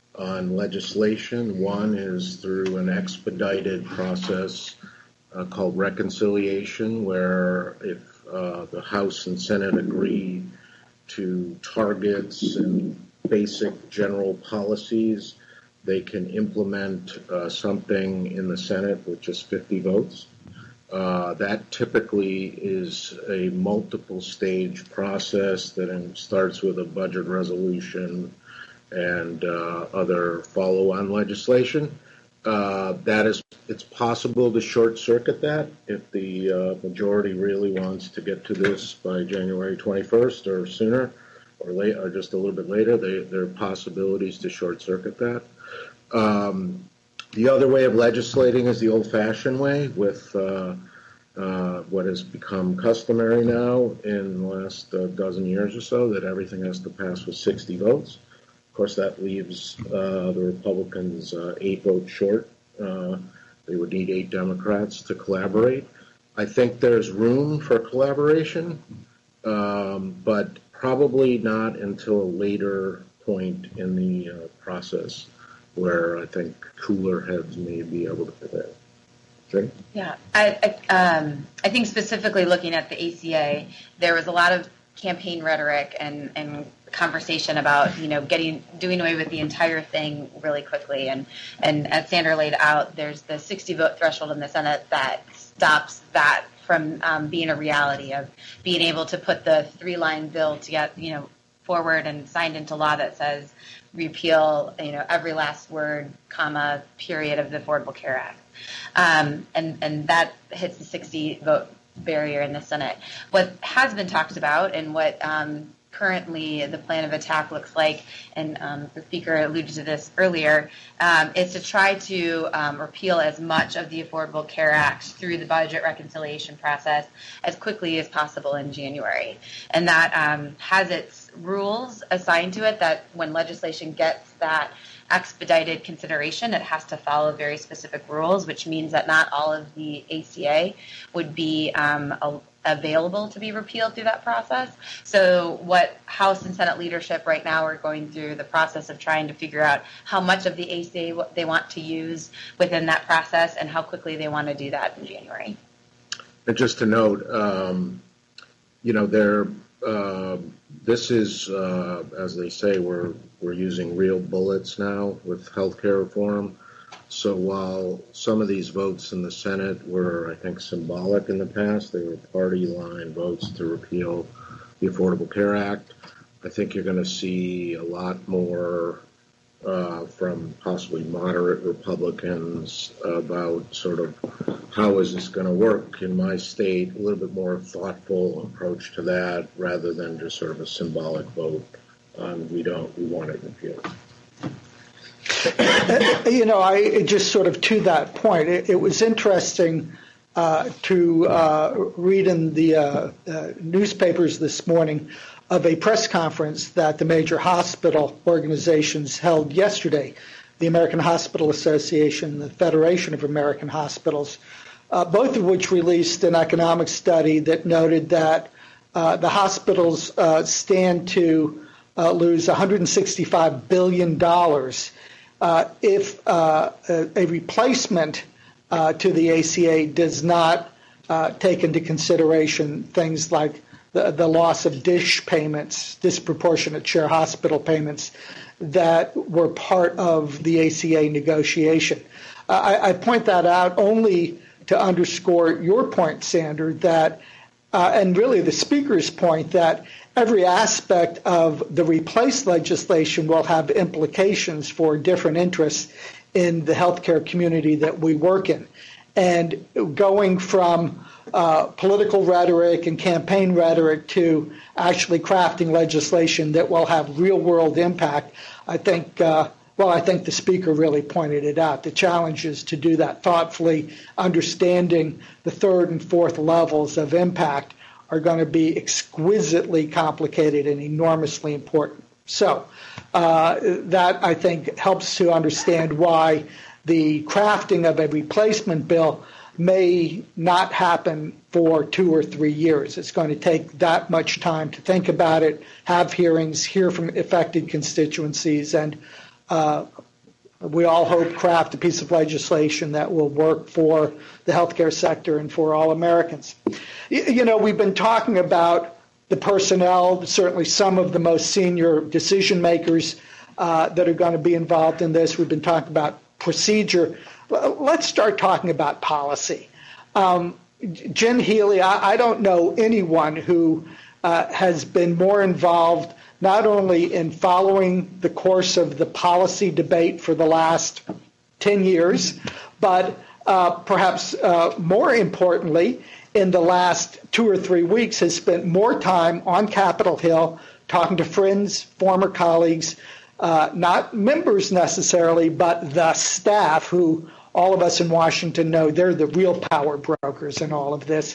on legislation. One is through an expedited process uh, called reconciliation, where if uh, the House and Senate agree to targets and basic general policies, they can implement uh, something in the Senate with just fifty votes. Uh, that typically is a multiple stage process that starts with a budget resolution and uh, other follow-on legislation. Uh, that is, it's possible to short circuit that if the uh, majority really wants to get to this by January twenty-first or sooner, or late, or just a little bit later. They, there are possibilities to short circuit that. Um, the other way of legislating is the old-fashioned way, with uh, uh, what has become customary now in the last uh, dozen years or so, that everything has to pass with sixty votes. Of course, that leaves uh, the Republicans uh, eight votes short. Uh, they would need eight Democrats to collaborate. I think there's room for collaboration. um, but probably not until a later point in the uh, process where I think cooler heads may be able to prevail. Jane? Yeah, I, I, um, I think specifically looking at the A C A, there was a lot of campaign rhetoric and, and conversation about, you know, getting doing away with the entire thing really quickly. And, and as Sandra laid out, there's the sixty vote threshold in the Senate that stops that from um, being a reality of being able to put the three-line bill to get, you know, forward and signed into law that says repeal, you know, every last word, comma, period of the Affordable Care Act. Um, and, and that hits the sixty vote barrier in the Senate. What has been talked about and what um, currently the plan of attack looks like, and um, the speaker alluded to this earlier, um, is to try to um, repeal as much of the Affordable Care Act through the budget reconciliation process as quickly as possible in January. And that um, has its rules assigned to it that when legislation gets that expedited consideration, it has to follow very specific rules, which means that not all of the A C A would be um, a, available to be repealed through that process. So what House and Senate leadership right now are going through the process of trying to figure out how much of the A C A they want to use within that process and how quickly they want to do that in January. And just to note, um, you know, there. Uh, this is, uh, as they say, we're we're using real bullets now with healthcare reform. So while some of these votes in the Senate were, I think, symbolic in the past, they were party line votes to repeal the Affordable Care Act. I think you're going to see a lot more uh, from possibly moderate Republicans about sort of how is this going to work in my state, a little bit more thoughtful approach to that rather than just sort of a symbolic vote on we don't, we want it repealed. You know, I just sort of to that point, it, it was interesting uh, to uh, read in the uh, uh, newspapers this morning of a press conference that the major hospital organizations held yesterday, the American Hospital Association, the Federation of American Hospitals, uh, both of which released an economic study that noted that uh, the hospitals uh, stand to uh, lose one hundred sixty-five billion dollars uh, if uh, a, a replacement uh, to the A C A does not uh, take into consideration things like the, the loss of DSH payments, disproportionate share hospital payments, that were part of the A C A negotiation. Uh, I, I point that out only to underscore your point, Sandra, that, uh, and really the speaker's point, that every aspect of the replace legislation will have implications for different interests in the healthcare community that we work in. And going from uh, political rhetoric and campaign rhetoric to actually crafting legislation that will have real-world impact, I think, uh, well, I think the speaker really pointed it out. The challenge is to do that thoughtfully, understanding the third and fourth levels of impact are going to be exquisitely complicated and enormously important. So uh, that, I think, helps to understand why the crafting of a replacement bill may not happen for two or three years. It's going to take that much time to think about it, have hearings, hear from affected constituencies, and uh, we all hope craft a piece of legislation that will work for the healthcare sector and for all Americans. You know, we've been talking about the personnel, certainly some of the most senior decision makers uh, that are going to be involved in this. We've been talking about procedure. Let's start talking about policy. Um, Jen Healy, I, I don't know anyone who uh, has been more involved not only in following the course of the policy debate for the last ten years, but uh, perhaps uh, more importantly, in the last two or three weeks has spent more time on Capitol Hill talking to friends, former colleagues, uh, not members necessarily, but the staff who all of us in Washington know they're the real power brokers in all of this.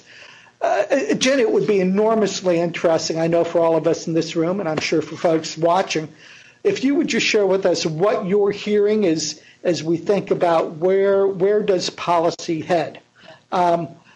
Uh, Jen, it would be enormously interesting, I know, for all of us in this room, and I'm sure for folks watching, if you would just share with us what you're hearing as, as we think about where, where does policy head. Um,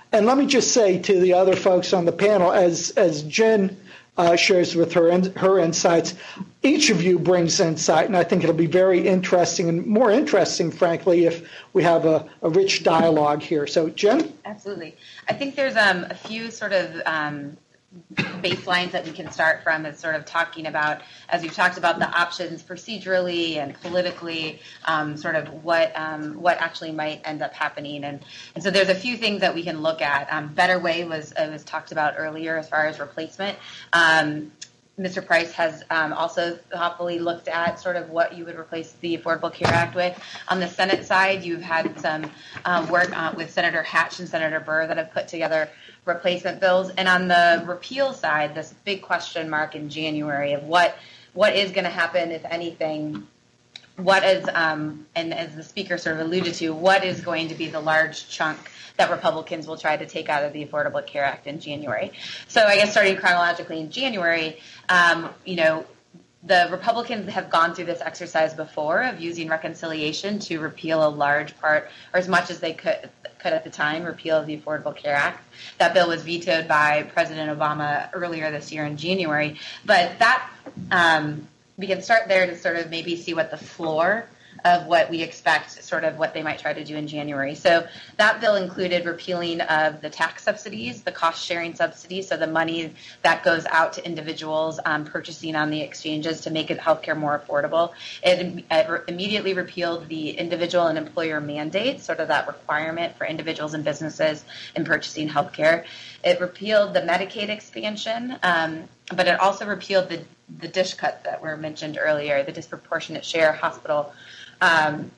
and let me just say to the other folks on the panel, as as Jen uh, shares with her in, her insights, each of you brings insight, and I think it'll be very interesting and more interesting, frankly, if we have a, a rich dialogue here. So, Jen? Absolutely. I think there's um, a few sort of um, baselines that we can start from as sort of talking about, as we've talked about the options procedurally and politically, um, sort of what um, what actually might end up happening. And, and so there's a few things that we can look at. Um, Better Way was, uh, was talked about earlier as far as replacement. Um, Mister Price has um, also thoughtfully looked at sort of what you would replace the Affordable Care Act with. On the Senate side, you've had some um, work uh, with Senator Hatch and Senator Burr that have put together replacement bills. And on the repeal side, this big question mark in January of what what is going to happen, if anything, what is, um, and as the speaker sort of alluded to, what is going to be the large chunk that Republicans will try to take out of the Affordable Care Act in January. So I guess starting chronologically in January, um, you know, the Republicans have gone through this exercise before of using reconciliation to repeal a large part, or as much as they could, could at the time, repeal the Affordable Care Act. That bill was vetoed by President Obama earlier this year in January. But that, um, we can start there to sort of maybe see what the floor of what we expect, sort of what they might try to do in January. So that bill included repealing of the tax subsidies, the cost-sharing subsidies, so the money that goes out to individuals um, purchasing on the exchanges to make it healthcare more affordable. It, it re- immediately repealed the individual and employer mandate, sort of that requirement for individuals and businesses in purchasing healthcare. It repealed the Medicaid expansion, um, but it also repealed the, the dish cuts that were mentioned earlier, the disproportionate share hospital Um,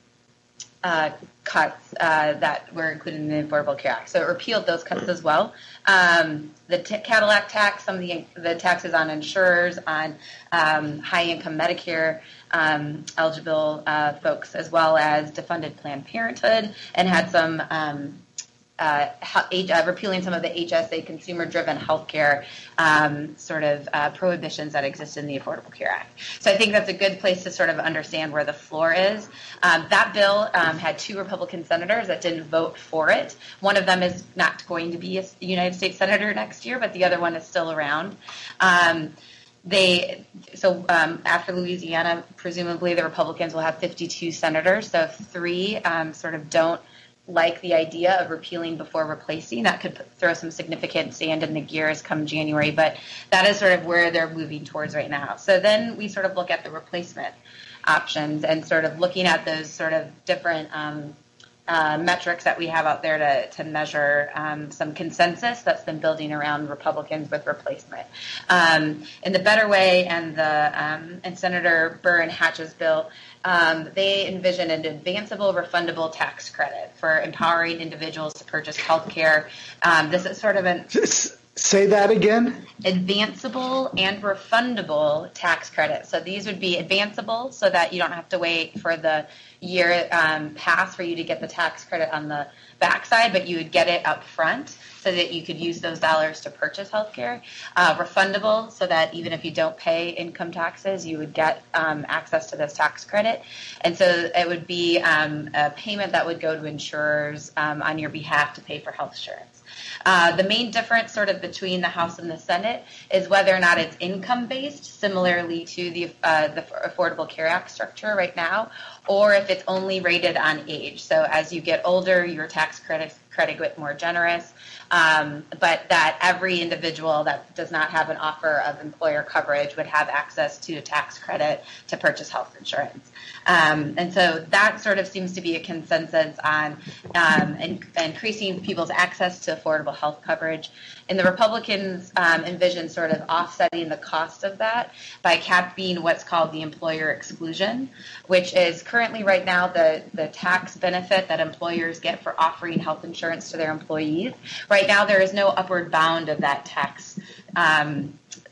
uh, cuts uh, that were included in the Affordable Care Act. So it repealed those cuts as well. Um, the t- Cadillac tax, some of the, the taxes on insurers, on um, high-income Medicare um, eligible uh, folks, as well as defunded Planned Parenthood, and had some um, Uh, uh, repealing some of the H S A consumer-driven healthcare um, sort of uh, prohibitions that exist in the Affordable Care Act. So I think that's a good place to sort of understand where the floor is. Um, that bill um, had two Republican senators that didn't vote for it. One of them is not going to be a United States senator next year, but the other one is still around. Um, They so um, after Louisiana, presumably the Republicans will have fifty-two senators. So if three um, sort of don't like the idea of repealing before replacing, that could put, throw some significant sand in the gears come January, but that is sort of where they're moving towards right now. So then we sort of look at the replacement options and sort of looking at those sort of different um, uh, metrics that we have out there to, to measure um, some consensus that's been building around Republicans with replacement. Um, in the Better Way and the um, and Senator Burr and Hatch's bill, Um, they envision an advanceable, refundable tax credit for empowering individuals to purchase health care. Um, this is sort of an... Say that again? Advanceable and refundable tax credit. So these would be advanceable so that you don't have to wait for the year um, pass for you to get the tax credit on the backside, but you would get it up front so that you could use those dollars to purchase health care. Uh, refundable, so that even if you don't pay income taxes, you would get um, access to this tax credit. And so it would be um, a payment that would go to insurers um, on your behalf to pay for health insurance. Uh, the main difference sort of between the House and the Senate is whether or not it's income-based, similarly to the, uh, the Affordable Care Act structure right now, or if it's only rated on age. So as you get older, your tax credit credit get more generous, um, but that every individual that does not have an offer of employer coverage would have access to a tax credit to purchase health insurance. Um, and so that sort of seems to be a consensus on um, in, increasing people's access to affordable health coverage. And the Republicans um, envision sort of offsetting the cost of that by capping what's called the employer exclusion, which is currently right now the, the tax benefit that employers get for offering health insurance to their employees. Right now there is no upward bound of that tax um,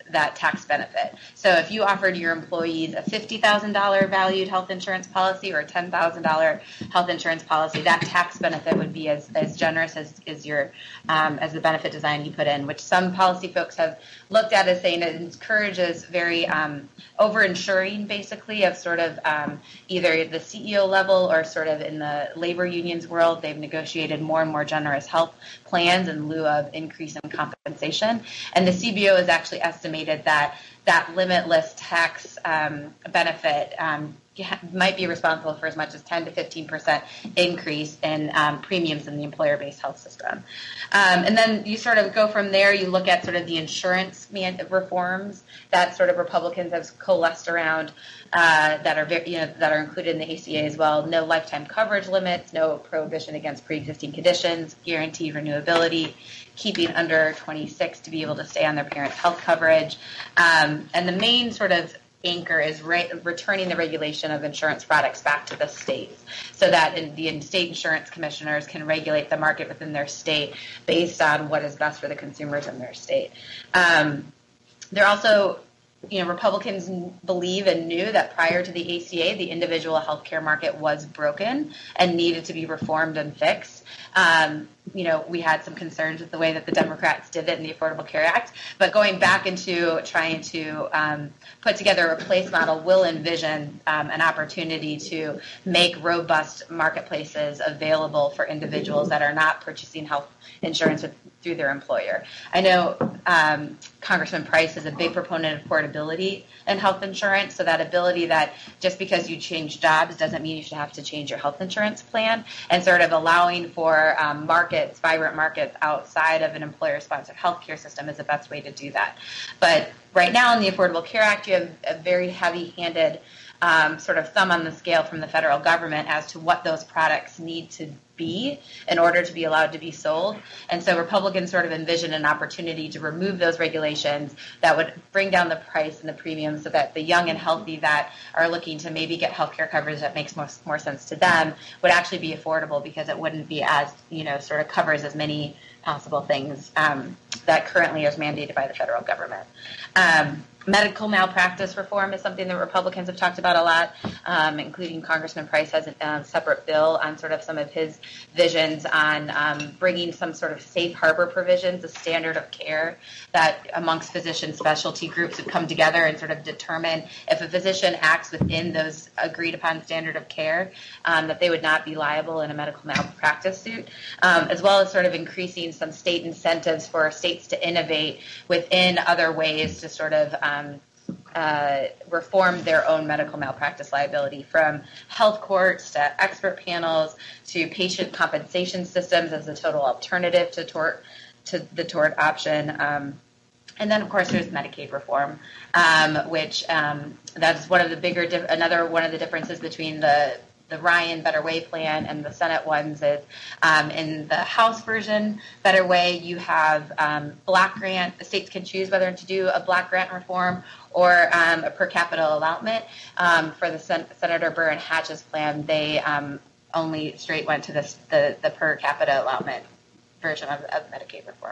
that tax benefit. So if you offered your employees a fifty thousand dollars valued health insurance policy or a ten thousand dollars health insurance policy, that tax benefit would be as, as generous as, as your um, as the benefit design you put in, which some policy folks have looked at as saying it encourages very um, over-insuring, basically, of sort of um, either the C E O level or sort of in the labor unions world. They've negotiated more and more generous health plans in lieu of increase in compensation. And the C B O has actually estimated that that limitless tax um, benefit um, might be responsible for as much as ten to fifteen percent increase in um, premiums in the employer-based health system. Um, and then you sort of go from there, you look at sort of the insurance man- reforms that sort of Republicans have coalesced around uh, that are very, you know, that are included in the A C A as well. No lifetime coverage limits, no prohibition against pre-existing conditions, guaranteed renewability, keeping under twenty-six to be able to stay on their parents' health coverage. Um, and the main sort of anchor is re- returning the regulation of insurance products back to the states so that in the state insurance commissioners can regulate the market within their state based on what is best for the consumers in their state. Um, they're also, you know, Republicans believe and knew that prior to the A C A, the individual health care market was broken and needed to be reformed and fixed. Um, you know, we had some concerns with the way that the Democrats did it in the Affordable Care Act, but going back into trying to um, put together a replace model will envision um, an opportunity to make robust marketplaces available for individuals that are not purchasing health insurance with, through their employer. I know um, Congressman Price is a big proponent of portability in health insurance, so that ability that just because you change jobs doesn't mean you should have to change your health insurance plan, and sort of allowing for um, markets, vibrant markets outside of an employer-sponsored health care system is the best way to do that. But right now in the Affordable Care Act, you have a very heavy-handed um, sort of thumb on the scale from the federal government as to what those products need to be in order to be allowed to be sold. And so Republicans sort of envision an opportunity to remove those regulations that would bring down the price and the premium so that the young and healthy that are looking to maybe get health care coverage that makes more, more sense to them would actually be affordable because it wouldn't be as, you know, sort of covers as many possible things um, that currently is mandated by the federal government. Um, Medical malpractice reform is something that Republicans have talked about a lot, um, including Congressman Price has a um, separate bill on sort of some of his visions on um, bringing some sort of safe harbor provisions, a standard of care that amongst physician specialty groups would come together and sort of determine if a physician acts within those agreed upon standard of care, um, that they would not be liable in a medical malpractice suit, um, as well as sort of increasing some state incentives for states to innovate within other ways to sort of um, Um, uh, reform their own medical malpractice liability, from health courts to expert panels to patient compensation systems as a total alternative to tort, to the tort option. Um, and then, of course, there's Medicaid reform, um, which um, that's one of the bigger, dif- another one of the differences between the the Ryan Better Way plan and the Senate ones is um, in the House version, Better Way, you have um, block grant. The states can choose whether to do a block grant reform or um, a per capita allotment. Um, for the Sen- Senator Burr and Hatch's plan, they um, only straight went to this, the, the per capita allotment version of, of Medicaid reform.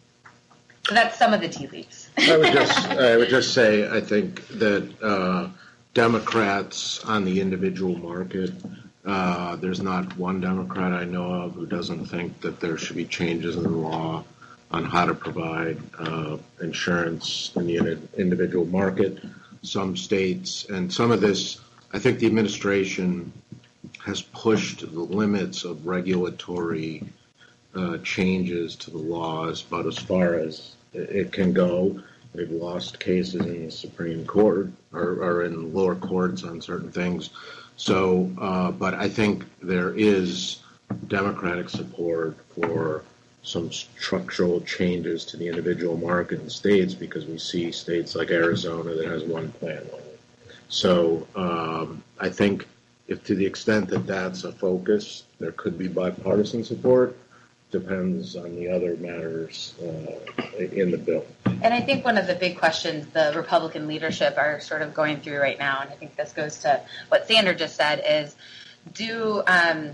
So that's some of the tea leaves. I would just, I would just say, I think that uh, Democrats on the individual market, uh, there's not one Democrat I know of who doesn't think that there should be changes in the law on how to provide uh, insurance in the individual market. Some states, and some of this, I think the administration has pushed the limits of regulatory uh, changes to the laws, but as far as it can go. They've lost cases in the Supreme Court or, or in lower courts on certain things. So, uh, but I think there is Democratic support for some structural changes to the individual market in states, because we see states like Arizona that has one plan only. So um, I think if to the extent that that's a focus, there could be bipartisan support. Depends on the other matters uh, in the bill. And I think one of the big questions the Republican leadership are sort of going through right now, and I think this goes to what Sandra just said, is do um,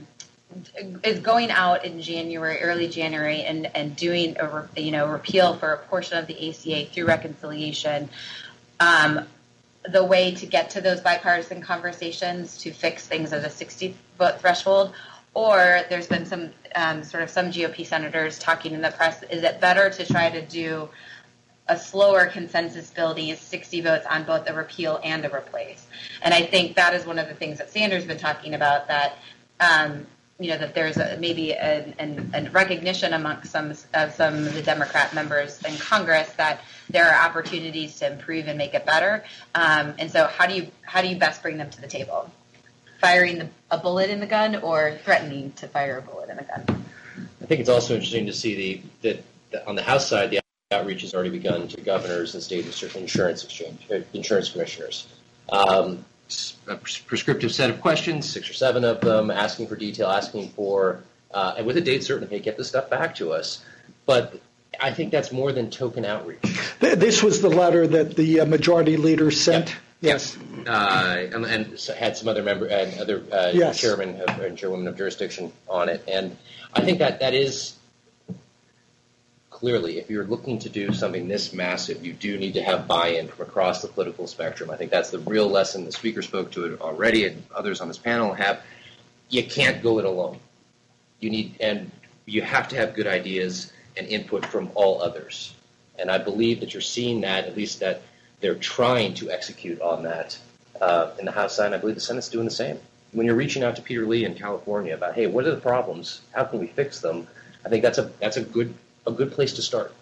is going out in January, early January, and, and doing a re, you know repeal for a portion of the A C A through reconciliation, um, the way to get to those bipartisan conversations to fix things at a sixty vote threshold, or there's been some um, sort of some G O P senators talking in the press, is it better to try to do a slower consensus building, sixty votes on both a repeal and a replace? And I think that is one of the things that Sanders has been talking about, that um, you know, that there's a, maybe a, a, a recognition amongst some of some of the Democrat members in Congress that there are opportunities to improve and make it better. Um, and so, how do you how do you best bring them to the table? Firing the, a bullet in the gun, or threatening to fire a bullet in the gun? I think it's also interesting to see the that, that on the House side, the outreach has already begun to governors and state insurance exchange uh, insurance commissioners. Um, a prescriptive set of questions, six or seven of them, asking for detail, asking for, uh, and with a date certain, hey, get this stuff back to us. But I think that's more than token outreach. This was the letter that the uh, majority leader sent. Yep. Yes. Uh, and, and had some other member and other uh, yes. chairmen of, and chairwomen of jurisdiction on it. And I think that that is clearly, if you're looking to do something this massive, you do need to have buy-in from across the political spectrum. I think that's the real lesson. The speaker spoke to it already, and others on this panel have. You can't go it alone. You need, and you have to have good ideas and input from all others. And I believe that you're seeing that, at least that they're trying to execute on that uh, in the House side. And I believe the Senate's doing the same. When you're reaching out to Peter Lee in California about, hey, what are the problems? How can we fix them? I think that's a that's a good a good place to start.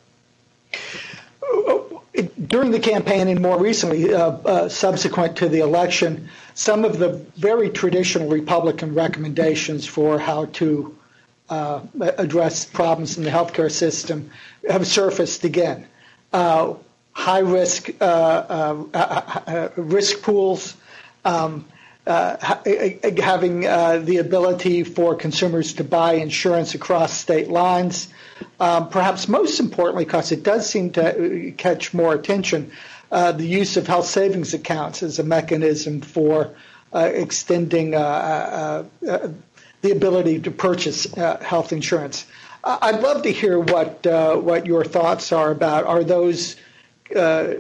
During the campaign and more recently, uh, uh, subsequent to the election, some of the very traditional Republican recommendations for how to uh, address problems in the healthcare system have surfaced again. Uh, high risk uh, uh, uh, risk pools, um, uh, having uh, the ability for consumers to buy insurance across state lines. Um, perhaps most importantly, because it does seem to catch more attention, uh, the use of health savings accounts as a mechanism for uh, extending uh, uh, uh, the ability to purchase uh, health insurance. Uh, I'd love to hear what uh, what your thoughts are about. Are those uh,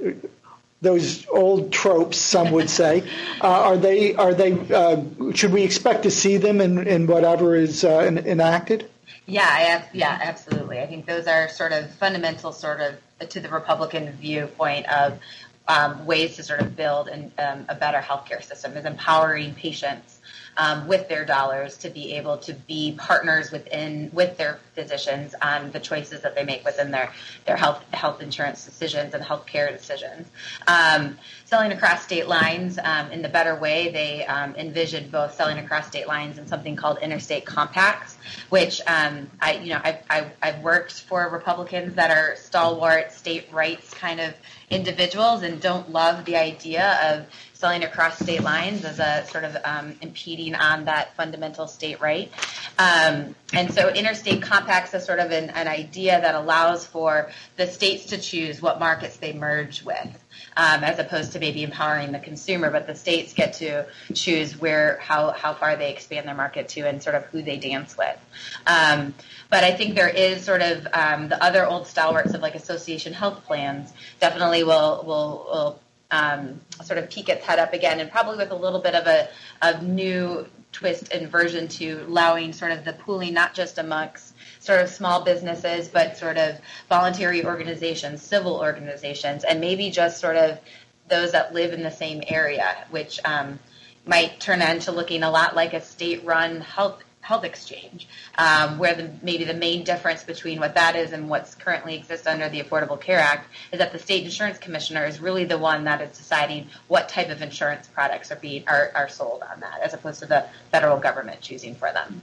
those old tropes, some would say, uh, are they are they uh, should we expect to see them in, in whatever is uh, in, enacted? Yeah, I, yeah, absolutely. I think those are sort of fundamental, sort of to the Republican viewpoint of um, ways to sort of build an, um, a better healthcare system, is empowering patients um, with their dollars to be able to be partners within with their physicians on the choices that they make within their their health health insurance decisions and healthcare decisions. Um, selling across state lines um, in the better way, they um, envisioned both selling across state lines and something called interstate compacts, which um, I, you know, I've, I've, I've worked for Republicans that are stalwart state rights kind of individuals and don't love the idea of selling across state lines as a sort of um, impeding on that fundamental state right. Um, and so interstate compacts is sort of an, an idea that allows for the states to choose what markets they merge with, um, as opposed to maybe empowering the consumer, but the states get to choose where, how, how far they expand their market to and sort of who they dance with. Um, but I think there is sort of um, the other old stalwarts of like association health plans definitely will, will, will Um, sort of peek its head up again, and probably with a little bit of a, a new twist and version to allowing sort of the pooling, not just amongst sort of small businesses, but sort of voluntary organizations, civil organizations, and maybe just sort of those that live in the same area, which um, might turn into looking a lot like a state-run health health exchange, um, where the, maybe the main difference between what that is and what's currently exists under the Affordable Care Act is that the state insurance commissioner is really the one that is deciding what type of insurance products are being are, are sold on that, as opposed to the federal government choosing for them.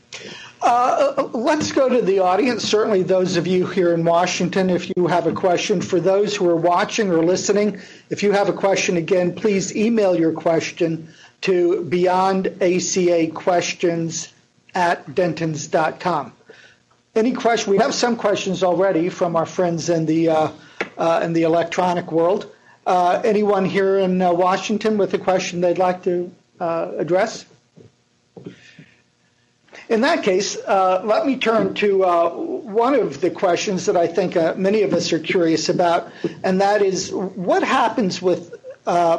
Uh, let's go to the audience. Certainly those of you here in Washington, if you have a question. For those who are watching or listening, if you have a question, again, please email your question to beyond A C A questions at dentons dot com. Any question? We have some questions already from our friends in the uh, uh, in the electronic world. Uh, anyone here in uh, Washington with a question they'd like to uh, address? in that case, uh, let me turn to uh, one of the questions that I think uh, many of us are curious about, and that is what happens with uh,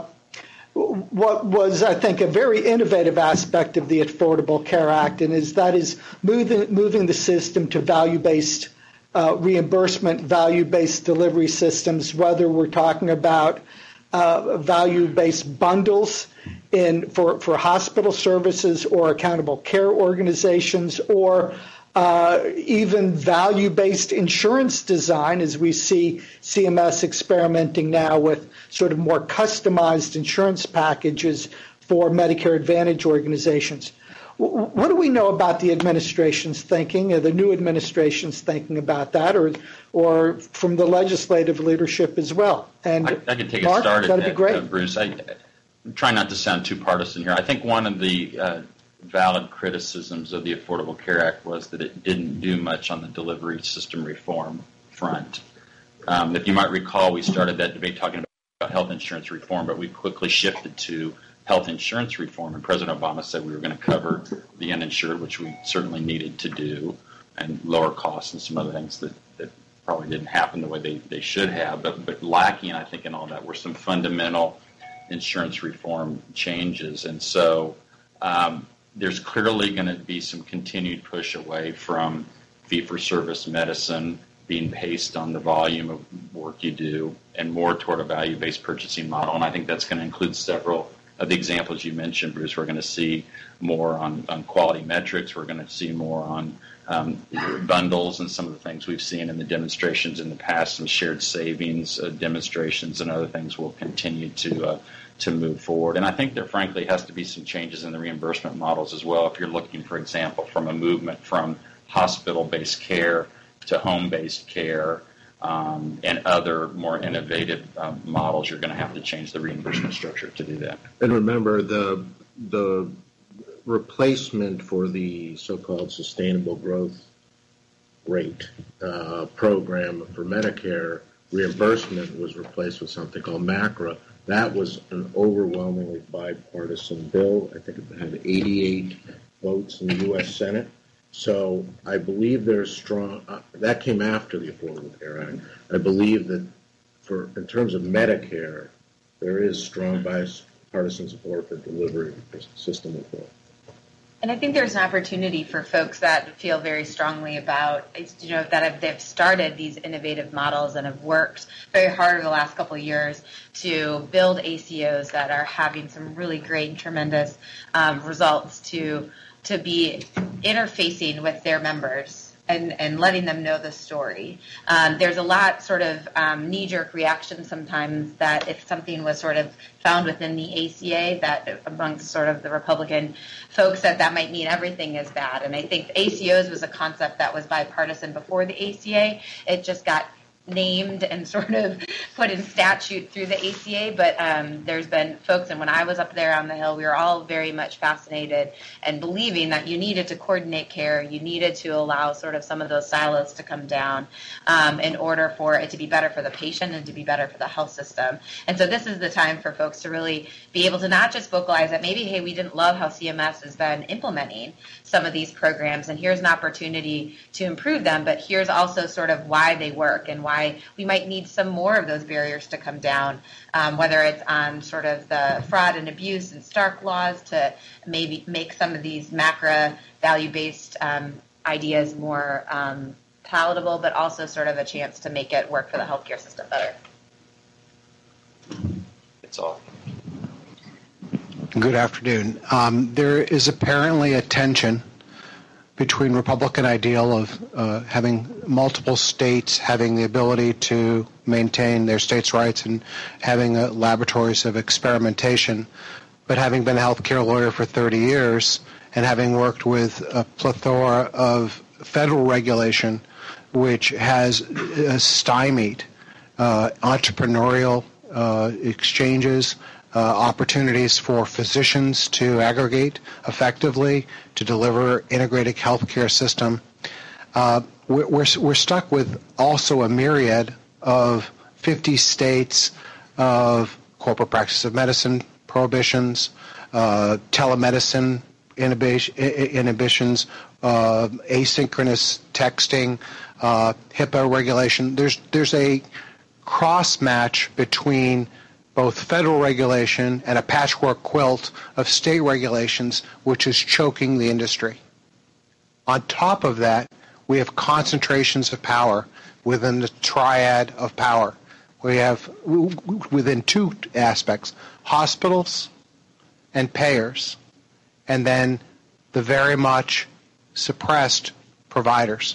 what was, I think, a very innovative aspect of the Affordable Care Act, and is that is moving, moving the system to value-based uh, reimbursement, value-based delivery systems, whether we're talking about uh, value-based bundles in for, for hospital services or accountable care organizations, or uh, even value-based insurance design, as we see C M S experimenting now with sort of more customized insurance packages for Medicare Advantage organizations. What do we know about the administration's thinking, or the new administration's thinking about that, or or from the legislative leadership as well? And I, I can take Mark, a start at that'd that, be great. Uh, Bruce. I, I'm trying not to sound too partisan here. I think one of the uh, valid criticisms of the Affordable Care Act was that it didn't do much on the delivery system reform front. Um, if you might recall, we started that debate talking about health insurance reform, but we quickly shifted to health insurance reform, and President Obama said we were going to cover the uninsured, which we certainly needed to do, and lower costs and some other things that, that probably didn't happen the way they, they should have. But, but lacking, I think, in all that were some fundamental insurance reform changes. And so um, there's clearly going to be some continued push away from fee-for-service medicine being based on the volume of work you do, and more toward a value-based purchasing model. And I think that's going to include several of the examples you mentioned, Bruce. We're going to see more on, on quality metrics. We're going to see more on um, bundles and some of the things we've seen in the demonstrations in the past. Some shared savings uh, demonstrations and other things will continue to uh, to move forward. And I think there, frankly, has to be some changes in the reimbursement models as well. If you're looking, for example, from a movement from hospital-based care to home-based care, Um, and other more innovative um, models, you're going to have to change the reimbursement structure to do that. And remember, the the replacement for the so-called sustainable growth rate uh, program for Medicare reimbursement was replaced with something called MACRA. That was an overwhelmingly bipartisan bill. I think it had eighty-eight votes in the U S Senate. So I believe there's strong, uh, that came after the Affordable Care Act. I believe that for in terms of Medicare, there is strong bipartisan support for delivery system reform. And I think there's an opportunity for folks that feel very strongly about, you know, that have, they've started these innovative models and have worked very hard over the last couple of years to build A C Os that are having some really great and tremendous um, results to to be interfacing with their members and, and letting them know the story. Um, there's a lot sort of um, knee-jerk reaction sometimes that if something was sort of found within the A C A, that amongst sort of the Republican folks, that that might mean everything is bad. And I think A C Os was a concept that was bipartisan before the A C A. It just got named and sort of put in statute through the A C A, but um, there's been folks, and when I was up there on the Hill, we were all very much fascinated and believing that you needed to coordinate care, you needed to allow sort of some of those silos to come down um, in order for it to be better for the patient and to be better for the health system. And so this is the time for folks to really be able to not just vocalize that maybe, hey, we didn't love how C M S has been implementing some of these programs, and here's an opportunity to improve them, but here's also sort of why they work and why we might need some more of those barriers to come down, um, whether it's on sort of the fraud and abuse and Stark laws to maybe make some of these MACRA value-based um, ideas more um, palatable, but also sort of a chance to make it work for the healthcare system better. It's all. Good afternoon. Um, there is apparently a tension between Republican ideal of uh, having multiple states having the ability to maintain their states' rights and having uh, laboratories of experimentation, but having been a healthcare lawyer for thirty years and having worked with a plethora of federal regulation which has uh, stymied uh, entrepreneurial uh, exchanges, Uh, opportunities for physicians to aggregate effectively, to deliver integrated healthcare system. Uh, we're, we're, we're stuck with also a myriad of fifty states of corporate practice of medicine prohibitions, uh, telemedicine inhibition, inhibitions, uh, asynchronous texting, uh, HIPAA regulation. There's there's a cross match between both federal regulation and a patchwork quilt of state regulations, which is choking the industry. On top of that, we have concentrations of power within the triad of power. We have, within two aspects, hospitals and payers, and then the very much suppressed providers.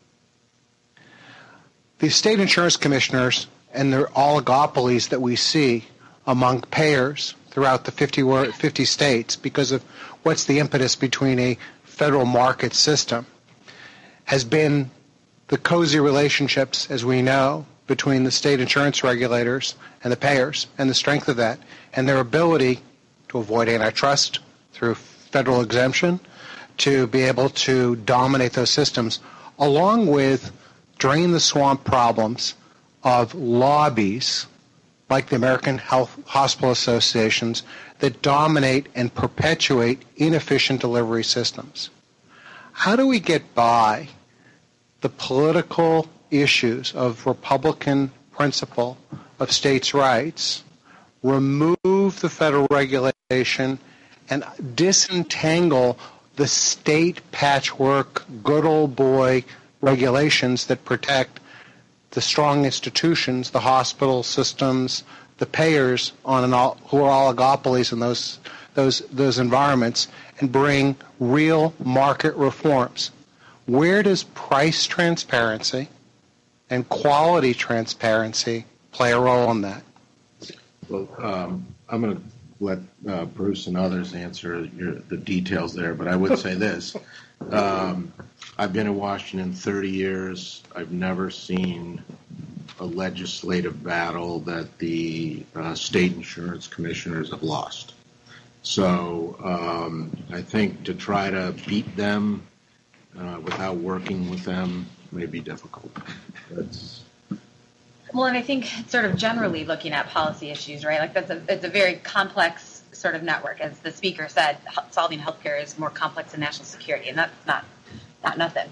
The state insurance commissioners and the oligopolies that we see among payers throughout the fifty, fifty states, because of what's the impetus between a federal market system, has been the cozy relationships, as we know, between the state insurance regulators and the payers, and the strength of that, and their ability to avoid antitrust through federal exemption, to be able to dominate those systems, along with drain the swamp problems of lobbies like the American Health Hospital Associations that dominate and perpetuate inefficient delivery systems. How do we get by the political issues of Republican principle of states' rights, remove the federal regulation, and disentangle the state patchwork, good old boy regulations that protect the strong institutions, the hospital systems, the payers on an all, who are oligopolies in those those those environments, and bring real market reforms? Where does price transparency and quality transparency play a role in that? Well, um, I'm going to let uh, Bruce and others answer your, the details there, but I would say this. Um, I've been in Washington thirty years. I've never seen a legislative battle that the uh, state insurance commissioners have lost. So um, I think to try to beat them uh, without working with them may be difficult. That's Well, and I think sort of generally looking at policy issues, right? Like that's a it's a very complex sort of network. As the speaker said, solving healthcare is more complex than national security, and that's not not nothing.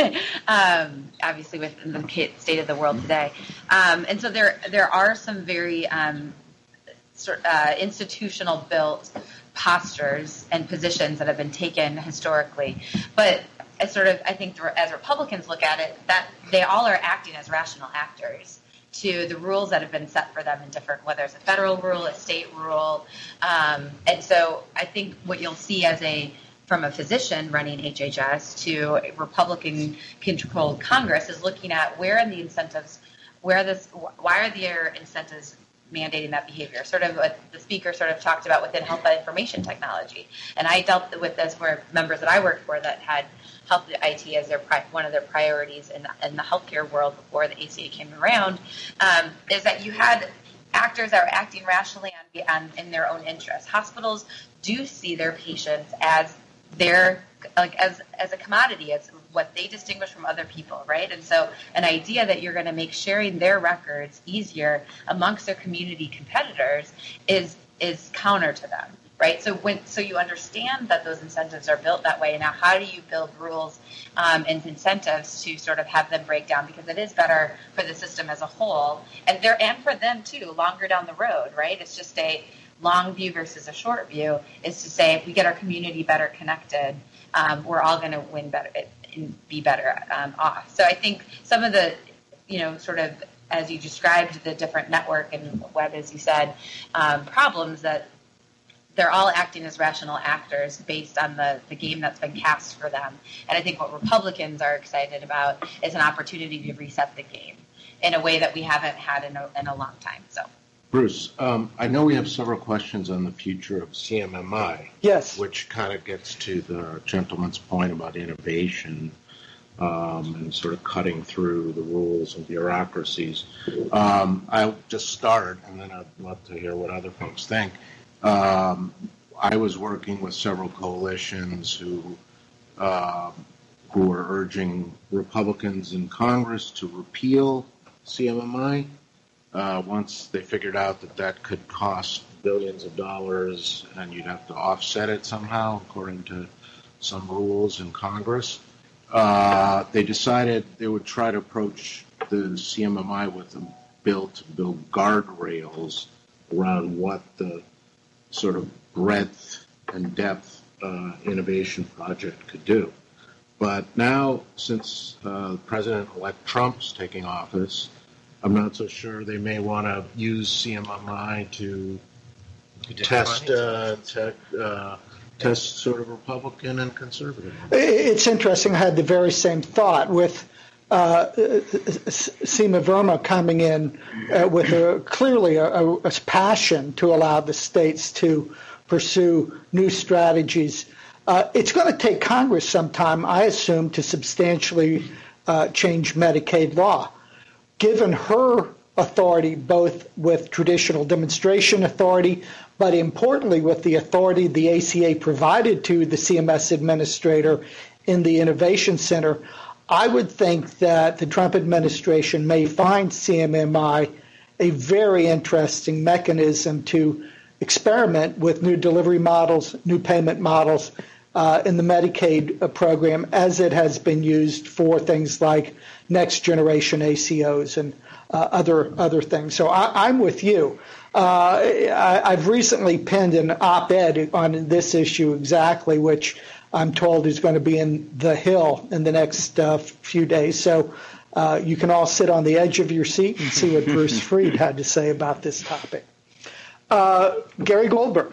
um, obviously, with the state of the world today, um, and so there there are some very um, sort uh, institutional built postures and positions that have been taken historically, but as sort of I think as Republicans look at it, that they all are acting as rational actors to the rules that have been set for them in different, whether it's a federal rule, a state rule. Um, and so I think what you'll see as a, from a physician running H H S to a Republican-controlled Congress is looking at where are the incentives, where this, why are their incentives mandating that behavior? Sort of what the speaker sort of talked about within health information technology. And I dealt with this where members that I worked for that had health I T as their one of their priorities in the, in the healthcare world before the A C A came around, um, is that you had actors that were acting rationally on, on in their own interests. Hospitals do see their patients as their like as as a commodity, as what they distinguish from other people, right? And so an idea that you're going to make sharing their records easier amongst their community competitors is is counter to them. Right, so when so you understand that those incentives are built that way. Now, how do you build rules um, and incentives to sort of have them break down? Because it is better for the system as a whole, and there and for them too, longer down the road. Right, it's just a long view versus a short view. Is to say if we get our community better connected, um, we're all going to win better and be better um, off. So I think some of the, you know, sort of as you described the different network and web, as you said, um, problems that. They're all acting as rational actors based on the, the game that's been cast for them. And I think what Republicans are excited about is an opportunity to reset the game in a way that we haven't had in a, in a long time. So, Bruce, um, I know we have several questions on the future of C M M I. Yes. Which kind of gets to the gentleman's point about innovation um, and sort of cutting through the rules and bureaucracies. Um, I'll just start, and then I'd love to hear what other folks think. Um, I was working with several coalitions who uh, who were urging Republicans in Congress to repeal C M M I uh, once they figured out that that could cost billions of dollars and you'd have to offset it somehow, according to some rules in Congress. Uh, they decided they would try to approach the C M M I with a bill to build guardrails around what the sort of breadth and depth uh, innovation project could do. But now, since uh, President-elect Trump's taking office, I'm not so sure they may want to use C M M I to test uh, tech, uh, test sort of Republican and conservative. It's interesting. I had the very same thought with uh, Seema Verma coming in uh, with a, clearly a, a, a passion to allow the states to pursue new strategies. Uh, it's going to take Congress some time, I assume, to substantially uh, change Medicaid law. Given her authority, both with traditional demonstration authority, but importantly with the authority the A C A provided to the C M S administrator in the Innovation Center, I would think that the Trump administration may find C M M I a very interesting mechanism to experiment with new delivery models, new payment models uh, in the Medicaid uh, program, as it has been used for things like next generation A C Os and uh, other other things. So I, I'm with you. Uh, I, I've recently penned an op-ed on this issue exactly, which I'm told is going to be in The Hill in the next uh, few days. So uh, you can all sit on the edge of your seat and see what Bruce Freed had to say about this topic. Uh, Gary Goldberg.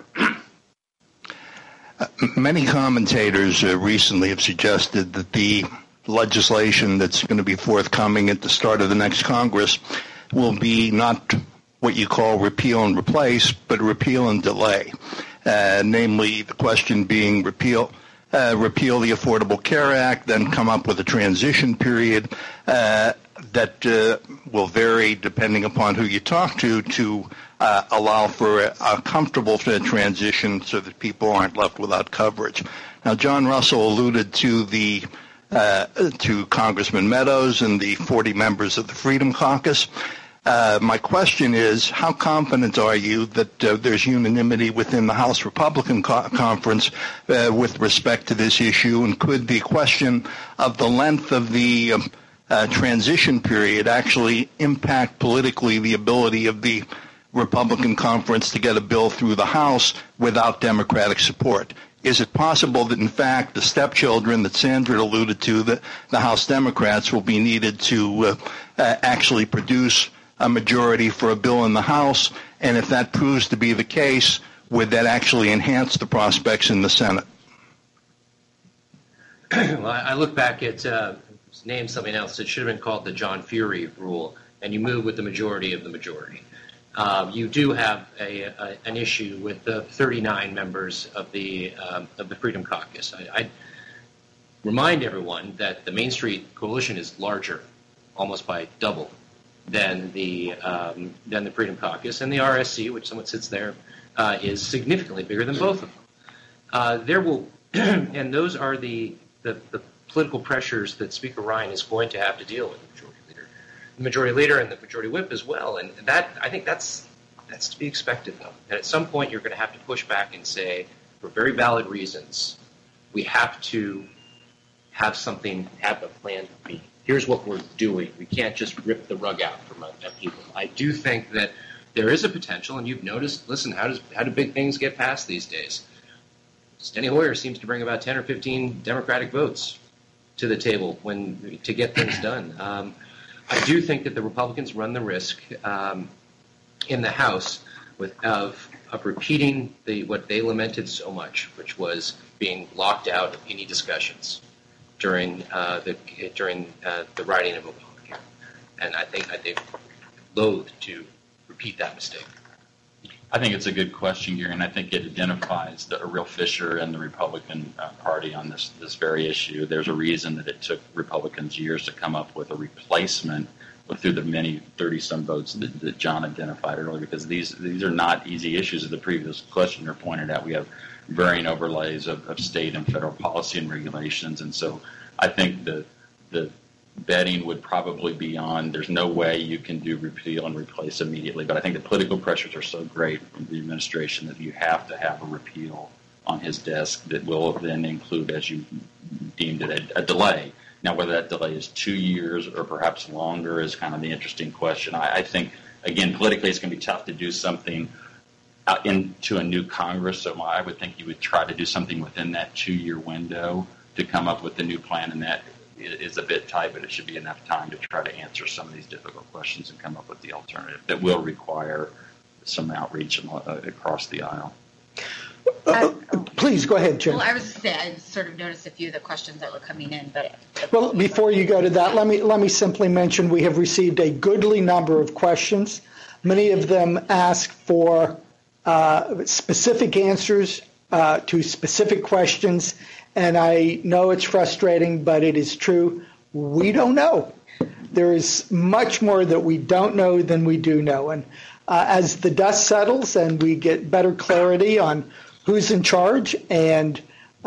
Uh, many commentators uh, recently have suggested that the legislation that's going to be forthcoming at the start of the next Congress will be not what you call repeal and replace, but repeal and delay. Uh, namely, the question being repeal, uh, repeal the Affordable Care Act, then come up with a transition period uh, that uh, will vary depending upon who you talk to, to uh, allow for a, a comfortable transition so that people aren't left without coverage. Now, John Russell alluded to the uh, to Congressman Meadows and the forty members of the Freedom Caucus. Uh, my question is, how confident are you that uh, there's unanimity within the House Republican co- Conference uh, with respect to this issue? And could the question of the length of the um, uh, transition period actually impact politically the ability of the Republican Conference to get a bill through the House without Democratic support? Is it possible that, in fact, the stepchildren that Sandra alluded to, that the House Democrats will be needed to uh, uh, actually produce a majority for a bill in the House, and if that proves to be the case, would that actually enhance the prospects in the Senate? Well, I look back at, uh, name something else, it should have been called the John Fury rule, and you move with the majority of the majority. Uh, you do have a, a, an issue with the thirty-nine members of the, um, of the Freedom Caucus. I, I remind everyone that the Main Street Coalition is larger, almost by double, than the um, than the Freedom Caucus, and the R S C, which someone sits there, uh, is significantly bigger than both of them. Uh, there will, and those are the, the the political pressures that Speaker Ryan is going to have to deal with, the Majority Leader, the Majority Leader, and the Majority Whip as well. And that, I think that's that's to be expected, though. And at some point, you're going to have to push back and say, for very valid reasons, we have to have something, have a plan B. Here's what we're doing. We can't just rip the rug out from people. I do think that there is a potential, and you've noticed, listen, how does how do big things get passed these days? Steny Hoyer seems to bring about ten or fifteen Democratic votes to the table when to get things done. Um, I do think that the Republicans run the risk um, in the House with, of, of repeating the what they lamented so much, which was being locked out of any discussions during uh, the during uh, the writing of Obamacare, and I think I think loath to repeat that mistake. I think it's a good question, Gary, and I think it identifies the, a real fissure in the Republican uh, Party on this this very issue. There's a reason that it took Republicans years to come up with a replacement through the many thirty-some votes that, that John identified earlier, because these these are not easy issues. As the previous questioner pointed out, we have varying overlays of, of state and federal policy and regulations, and so I think the the betting would probably be on there's no way you can do repeal and replace immediately, but I think the political pressures are so great from the administration that you have to have a repeal on his desk that will then include, as you deemed it, a, a delay. Now, whether that delay is two years or perhaps longer is kind of the interesting question. I, I think, again, politically it's going to be tough to do something out into a new Congress, so I would think you would try to do something within that two-year window to come up with a new plan, and that is a bit tight, but it should be enough time to try to answer some of these difficult questions and come up with the alternative that will require some outreach across the aisle. Uh, please go ahead, Jim. Well, I was just saying, I sort of noticed a few of the questions that were coming in, but well, before you go to that, let me let me simply mention we have received a goodly number of questions. Many of them ask for uh, specific answers uh, to specific questions, and I know it's frustrating, but it is true. We don't know. There is much more that we don't know than we do know, and uh, as the dust settles and we get better clarity on who's in charge and uh,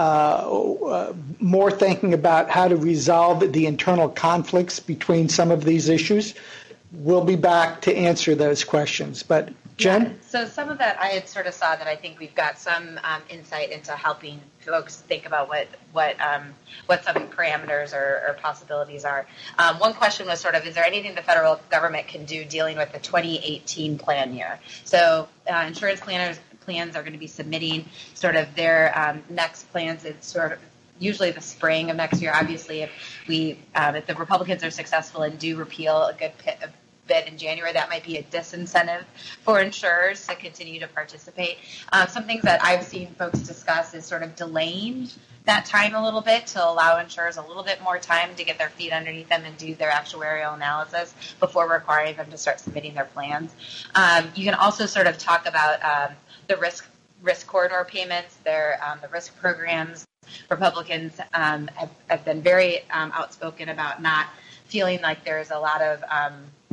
uh, more thinking about how to resolve the internal conflicts between some of these issues, we'll be back to answer those questions. But Jen? Yeah, so some of that I had sort of saw that I think we've got some um, insight into helping folks think about what what um, what some parameters or, or possibilities are. Um, one question was sort of, is there anything the federal government can do dealing with the twenty eighteen plan year? So uh, insurance planners plans are going to be submitting sort of their um, next plans. It's sort of usually the spring of next year. Obviously, if we um, if the Republicans are successful and do repeal a good pit, a bit in January, that might be a disincentive for insurers to continue to participate. Uh, some things that I've seen folks discuss is sort of delaying that time a little bit to allow insurers a little bit more time to get their feet underneath them and do their actuarial analysis before requiring them to start submitting their plans. Um, you can also sort of talk about um, the risk risk corridor payments, their um, the risk programs. Republicans um, have, have been very um, outspoken about not feeling like there's a lot of um,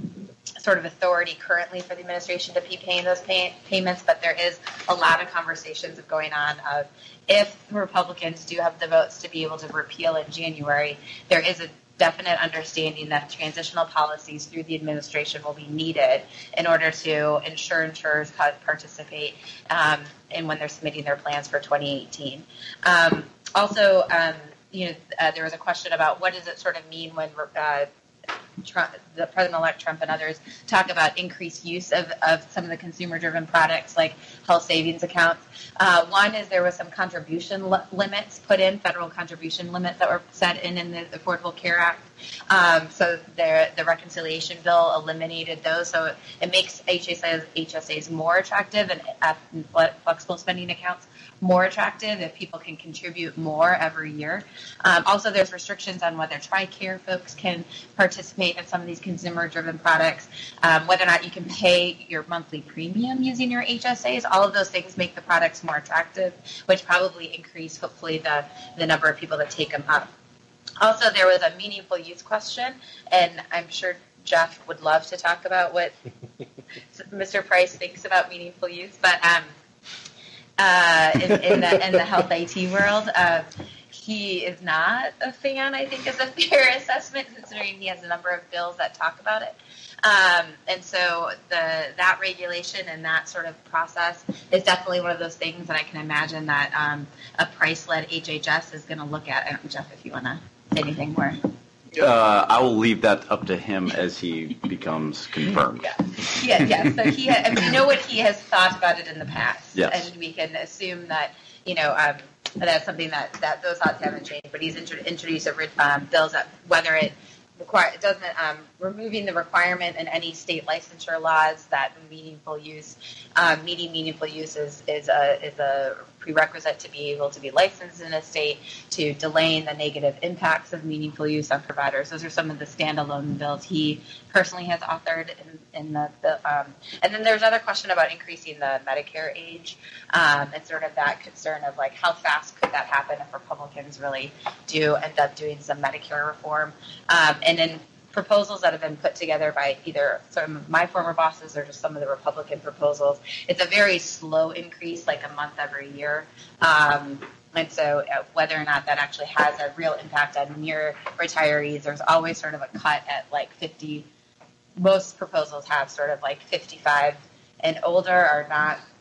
sort of authority currently for the administration to be paying those pay- payments, but there is a lot of conversations going on of if Republicans do have the votes to be able to repeal in January, there is a definite understanding that transitional policies through the administration will be needed in order to ensure insurers participate um, in when they're submitting their plans for twenty eighteen. Um, also, um, you know, uh, there was a question about what does it sort of mean when uh, Trump, the President-elect Trump and others talk about increased use of, of some of the consumer-driven products like health savings accounts. Uh, one is there was some contribution li- limits put in, federal contribution limits that were set in in the Affordable Care Act. Um, so the, the reconciliation bill eliminated those, so it, it makes H S As, H S As more attractive and uh, flexible spending accounts more attractive if people can contribute more every year. Um, also, there's restrictions on whether TRICARE folks can participate in some of these consumer-driven products, um, whether or not you can pay your monthly premium using your H S As. All of those things make the products more attractive, which probably increase, hopefully, the, the number of people that take them up. Also, there was a meaningful use question, and I'm sure Jeff would love to talk about what Mister Price thinks about meaningful use, but um, uh, in, in, the, in the health I T world, uh, he is not a fan, I think, is a fair assessment, considering he has a number of bills that talk about it. Um, and so the that regulation and that sort of process is definitely one of those things that I can imagine that um, a Price-led H H S is going to look at. I don't know, Jeff, if you want to say anything more. Uh, I will leave that up to him as he becomes confirmed. Yeah, yeah, yeah. So he, ha- we know what he has thought about it in the past, yes. And we can assume that you know um, that's something that, that those thoughts haven't changed. But he's intro- introduced a, um, bills that whether it require it doesn't um, removing the requirement in any state licensure laws that meaningful use um, meeting meaningful use is, is a is a prerequisite to be able to be licensed in a state, to delaying the negative impacts of meaningful use on providers. Those are some of the standalone bills he personally has authored in, in the, the um, and then there's another question about increasing the Medicare age um, and sort of that concern of like how fast could that happen if Republicans really do end up doing some Medicare reform. Um, and then proposals that have been put together by either some of my former bosses or just some of the Republican proposals. It's a very slow increase, like a month every year. Um, and so uh, whether or not that actually has a real impact on near retirees, there's always sort of a cut at like fifty. Most proposals have sort of like fifty-five and older are not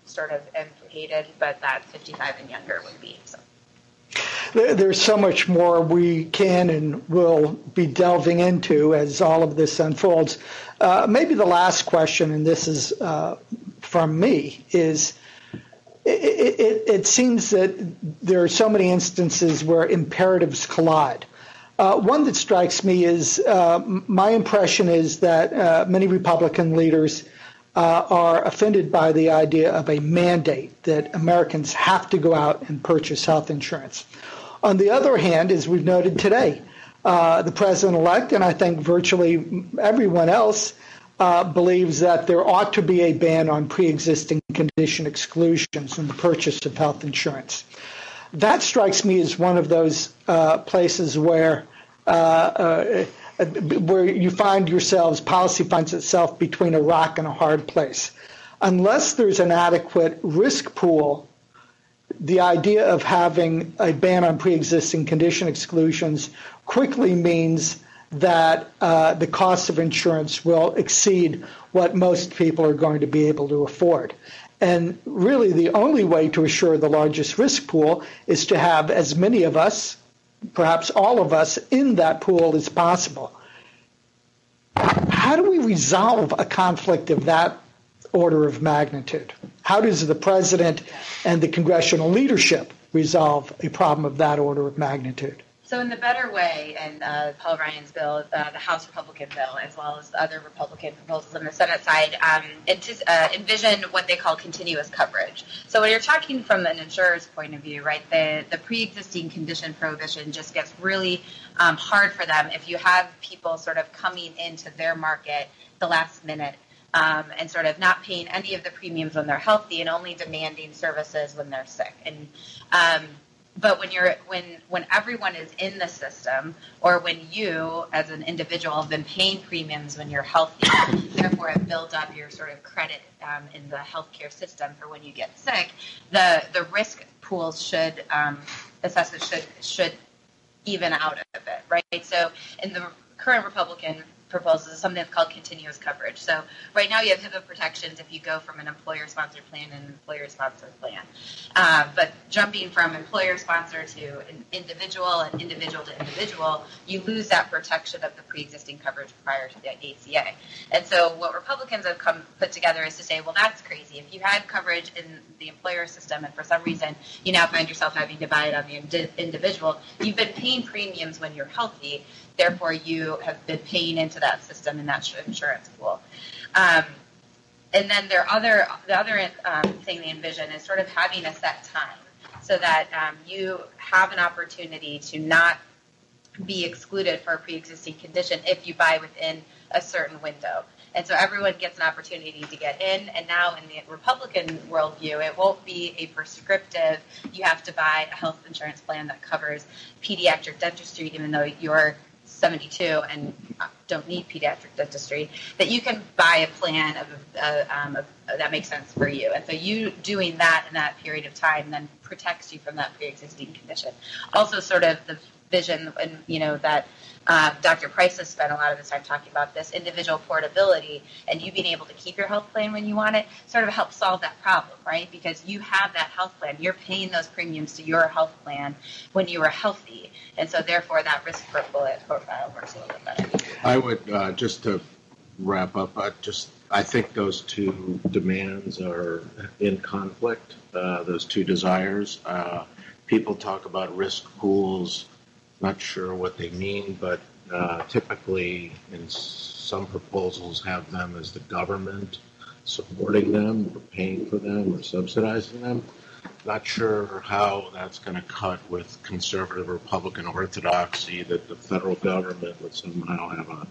sort of implicated, but that fifty-five and younger would be. So. There's so much more we can and will be delving into as all of this unfolds. Uh, maybe the last question, and this is uh, from me, is it, it, it seems that there are so many instances where imperatives collide. Uh, one that strikes me is uh, my impression is that uh, many Republican leaders uh, are offended by the idea of a mandate that Americans have to go out and purchase health insurance. On the other hand, as we've noted today, uh, the president-elect, and I think virtually everyone else, uh, believes that there ought to be a ban on pre-existing condition exclusions in the purchase of health insurance. That strikes me as one of those uh, places where uh, uh, where you find yourselves, policy finds itself between a rock and a hard place. Unless there's an adequate risk pool, the idea of having a ban on pre-existing condition exclusions quickly means that uh, the cost of insurance will exceed what most people are going to be able to afford. And really the only way to assure the largest risk pool is to have as many of us, perhaps all of us, in that pool as possible. How do we resolve a conflict of that order of magnitude? How does the president and the congressional leadership resolve a problem of that order of magnitude? So in the Better Way and uh, Paul Ryan's bill, uh, the House Republican bill, as well as other Republican proposals on the Senate side, um, it, uh, envision what they call continuous coverage. So when you're talking from an insurer's point of view, right, the, the pre-existing condition prohibition just gets really um, hard for them if you have people sort of coming into their market the last minute um, and sort of not paying any of the premiums when they're healthy and only demanding services when they're sick. And um, But when you're when when everyone is in the system, or when you as an individual have been paying premiums when you're healthy, therefore have built up your sort of credit um, in the healthcare system for when you get sick, the the risk pools should um, assessment should should even out of it, right? So in the current Republican proposals is something that's called continuous coverage. So right now you have HIPAA protections if you go from an employer-sponsored plan and an employer-sponsored plan. Uh, but jumping from employer-sponsored to an individual and individual to individual, you lose that protection of the pre-existing coverage prior to the A C A. And so what Republicans have come put together is to say, well, that's crazy. If you had coverage in the employer system and for some reason you now find yourself having to buy it on the indi- individual, you've been paying premiums when you're healthy. Therefore, you have been paying into that system in that insurance pool. Um, and then their other, the other um, thing they envision is sort of having a set time so that um, you have an opportunity to not be excluded for a pre-existing condition if you buy within a certain window. And so everyone gets an opportunity to get in. And now in the Republican worldview, it won't be a prescriptive, you have to buy a health insurance plan that covers pediatric dentistry, even though you're seventy-two and don't need pediatric dentistry, that you can buy a plan of, uh, um, of, uh, that makes sense for you. And so you doing that in that period of time then protects you from that pre-existing condition. Also sort of the vision, and you know, that uh, Doctor Price has spent a lot of his time talking about this individual portability and you being able to keep your health plan when you want it sort of helps solve that problem, right? Because you have that health plan. You're paying those premiums to your health plan when you are healthy. And so therefore that risk profile works a little bit better. I would, uh, just to wrap up, I just I think those two demands are in conflict, uh, those two desires. Uh, people talk about risk pools. Not sure what they mean, but uh, typically in some proposals have them as the government supporting them or paying for them or subsidizing them. Not sure how that's going to cut with conservative Republican orthodoxy that the federal government would somehow have a,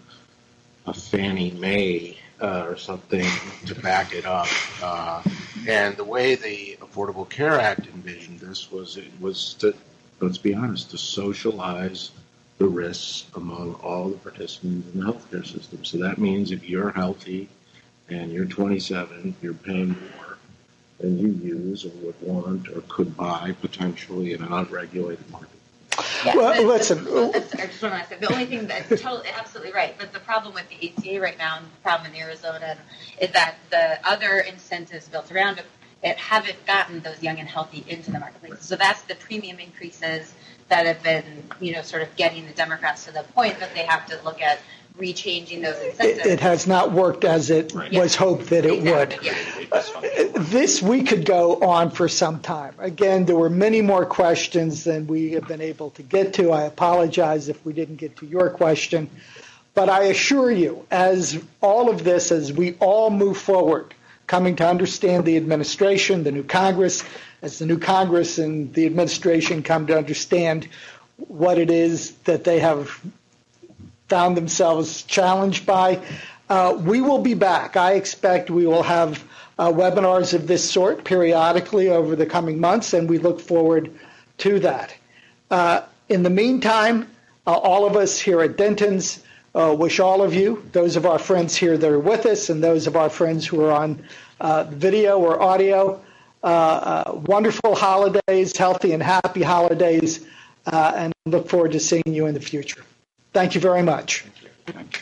a Fannie Mae uh, or something to back it up. Uh, and the way the Affordable Care Act envisioned this was it was to, let's be honest, to socialize the risks among all the participants in the healthcare system. So that means if you're healthy and you're twenty-seven, you're paying more than you use or would want or could buy potentially in an unregulated market. Yeah, well, the, listen. The, I just want to say the only thing that's totally, absolutely right. But the problem with the A C A right now, and the problem in Arizona, is that the other incentives built around it it haven't gotten those young and healthy into the marketplace. So that's the premium increases that have been, you know, sort of getting the Democrats to the point that they have to look at rechanging those incentives. It, it has not worked as it Right. was hoped that it Exactly, would. yeah. Uh, this we could go on for some time. Again, there were many more questions than we have been able to get to. I apologize if we didn't get to your question. But I assure you, as all of this, as we all move forward, coming to understand the administration, the new Congress, as the new Congress and the administration come to understand what it is that they have found themselves challenged by, uh, we will be back. I expect we will have uh, webinars of this sort periodically over the coming months, and we look forward to that. Uh, in the meantime, uh, all of us here at Denton's uh, wish all of you, those of our friends here that are with us and those of our friends who are on uh, video or audio, uh, uh, wonderful holidays, healthy and happy holidays, uh, and look forward to seeing you in the future. Thank you very much. Thank you.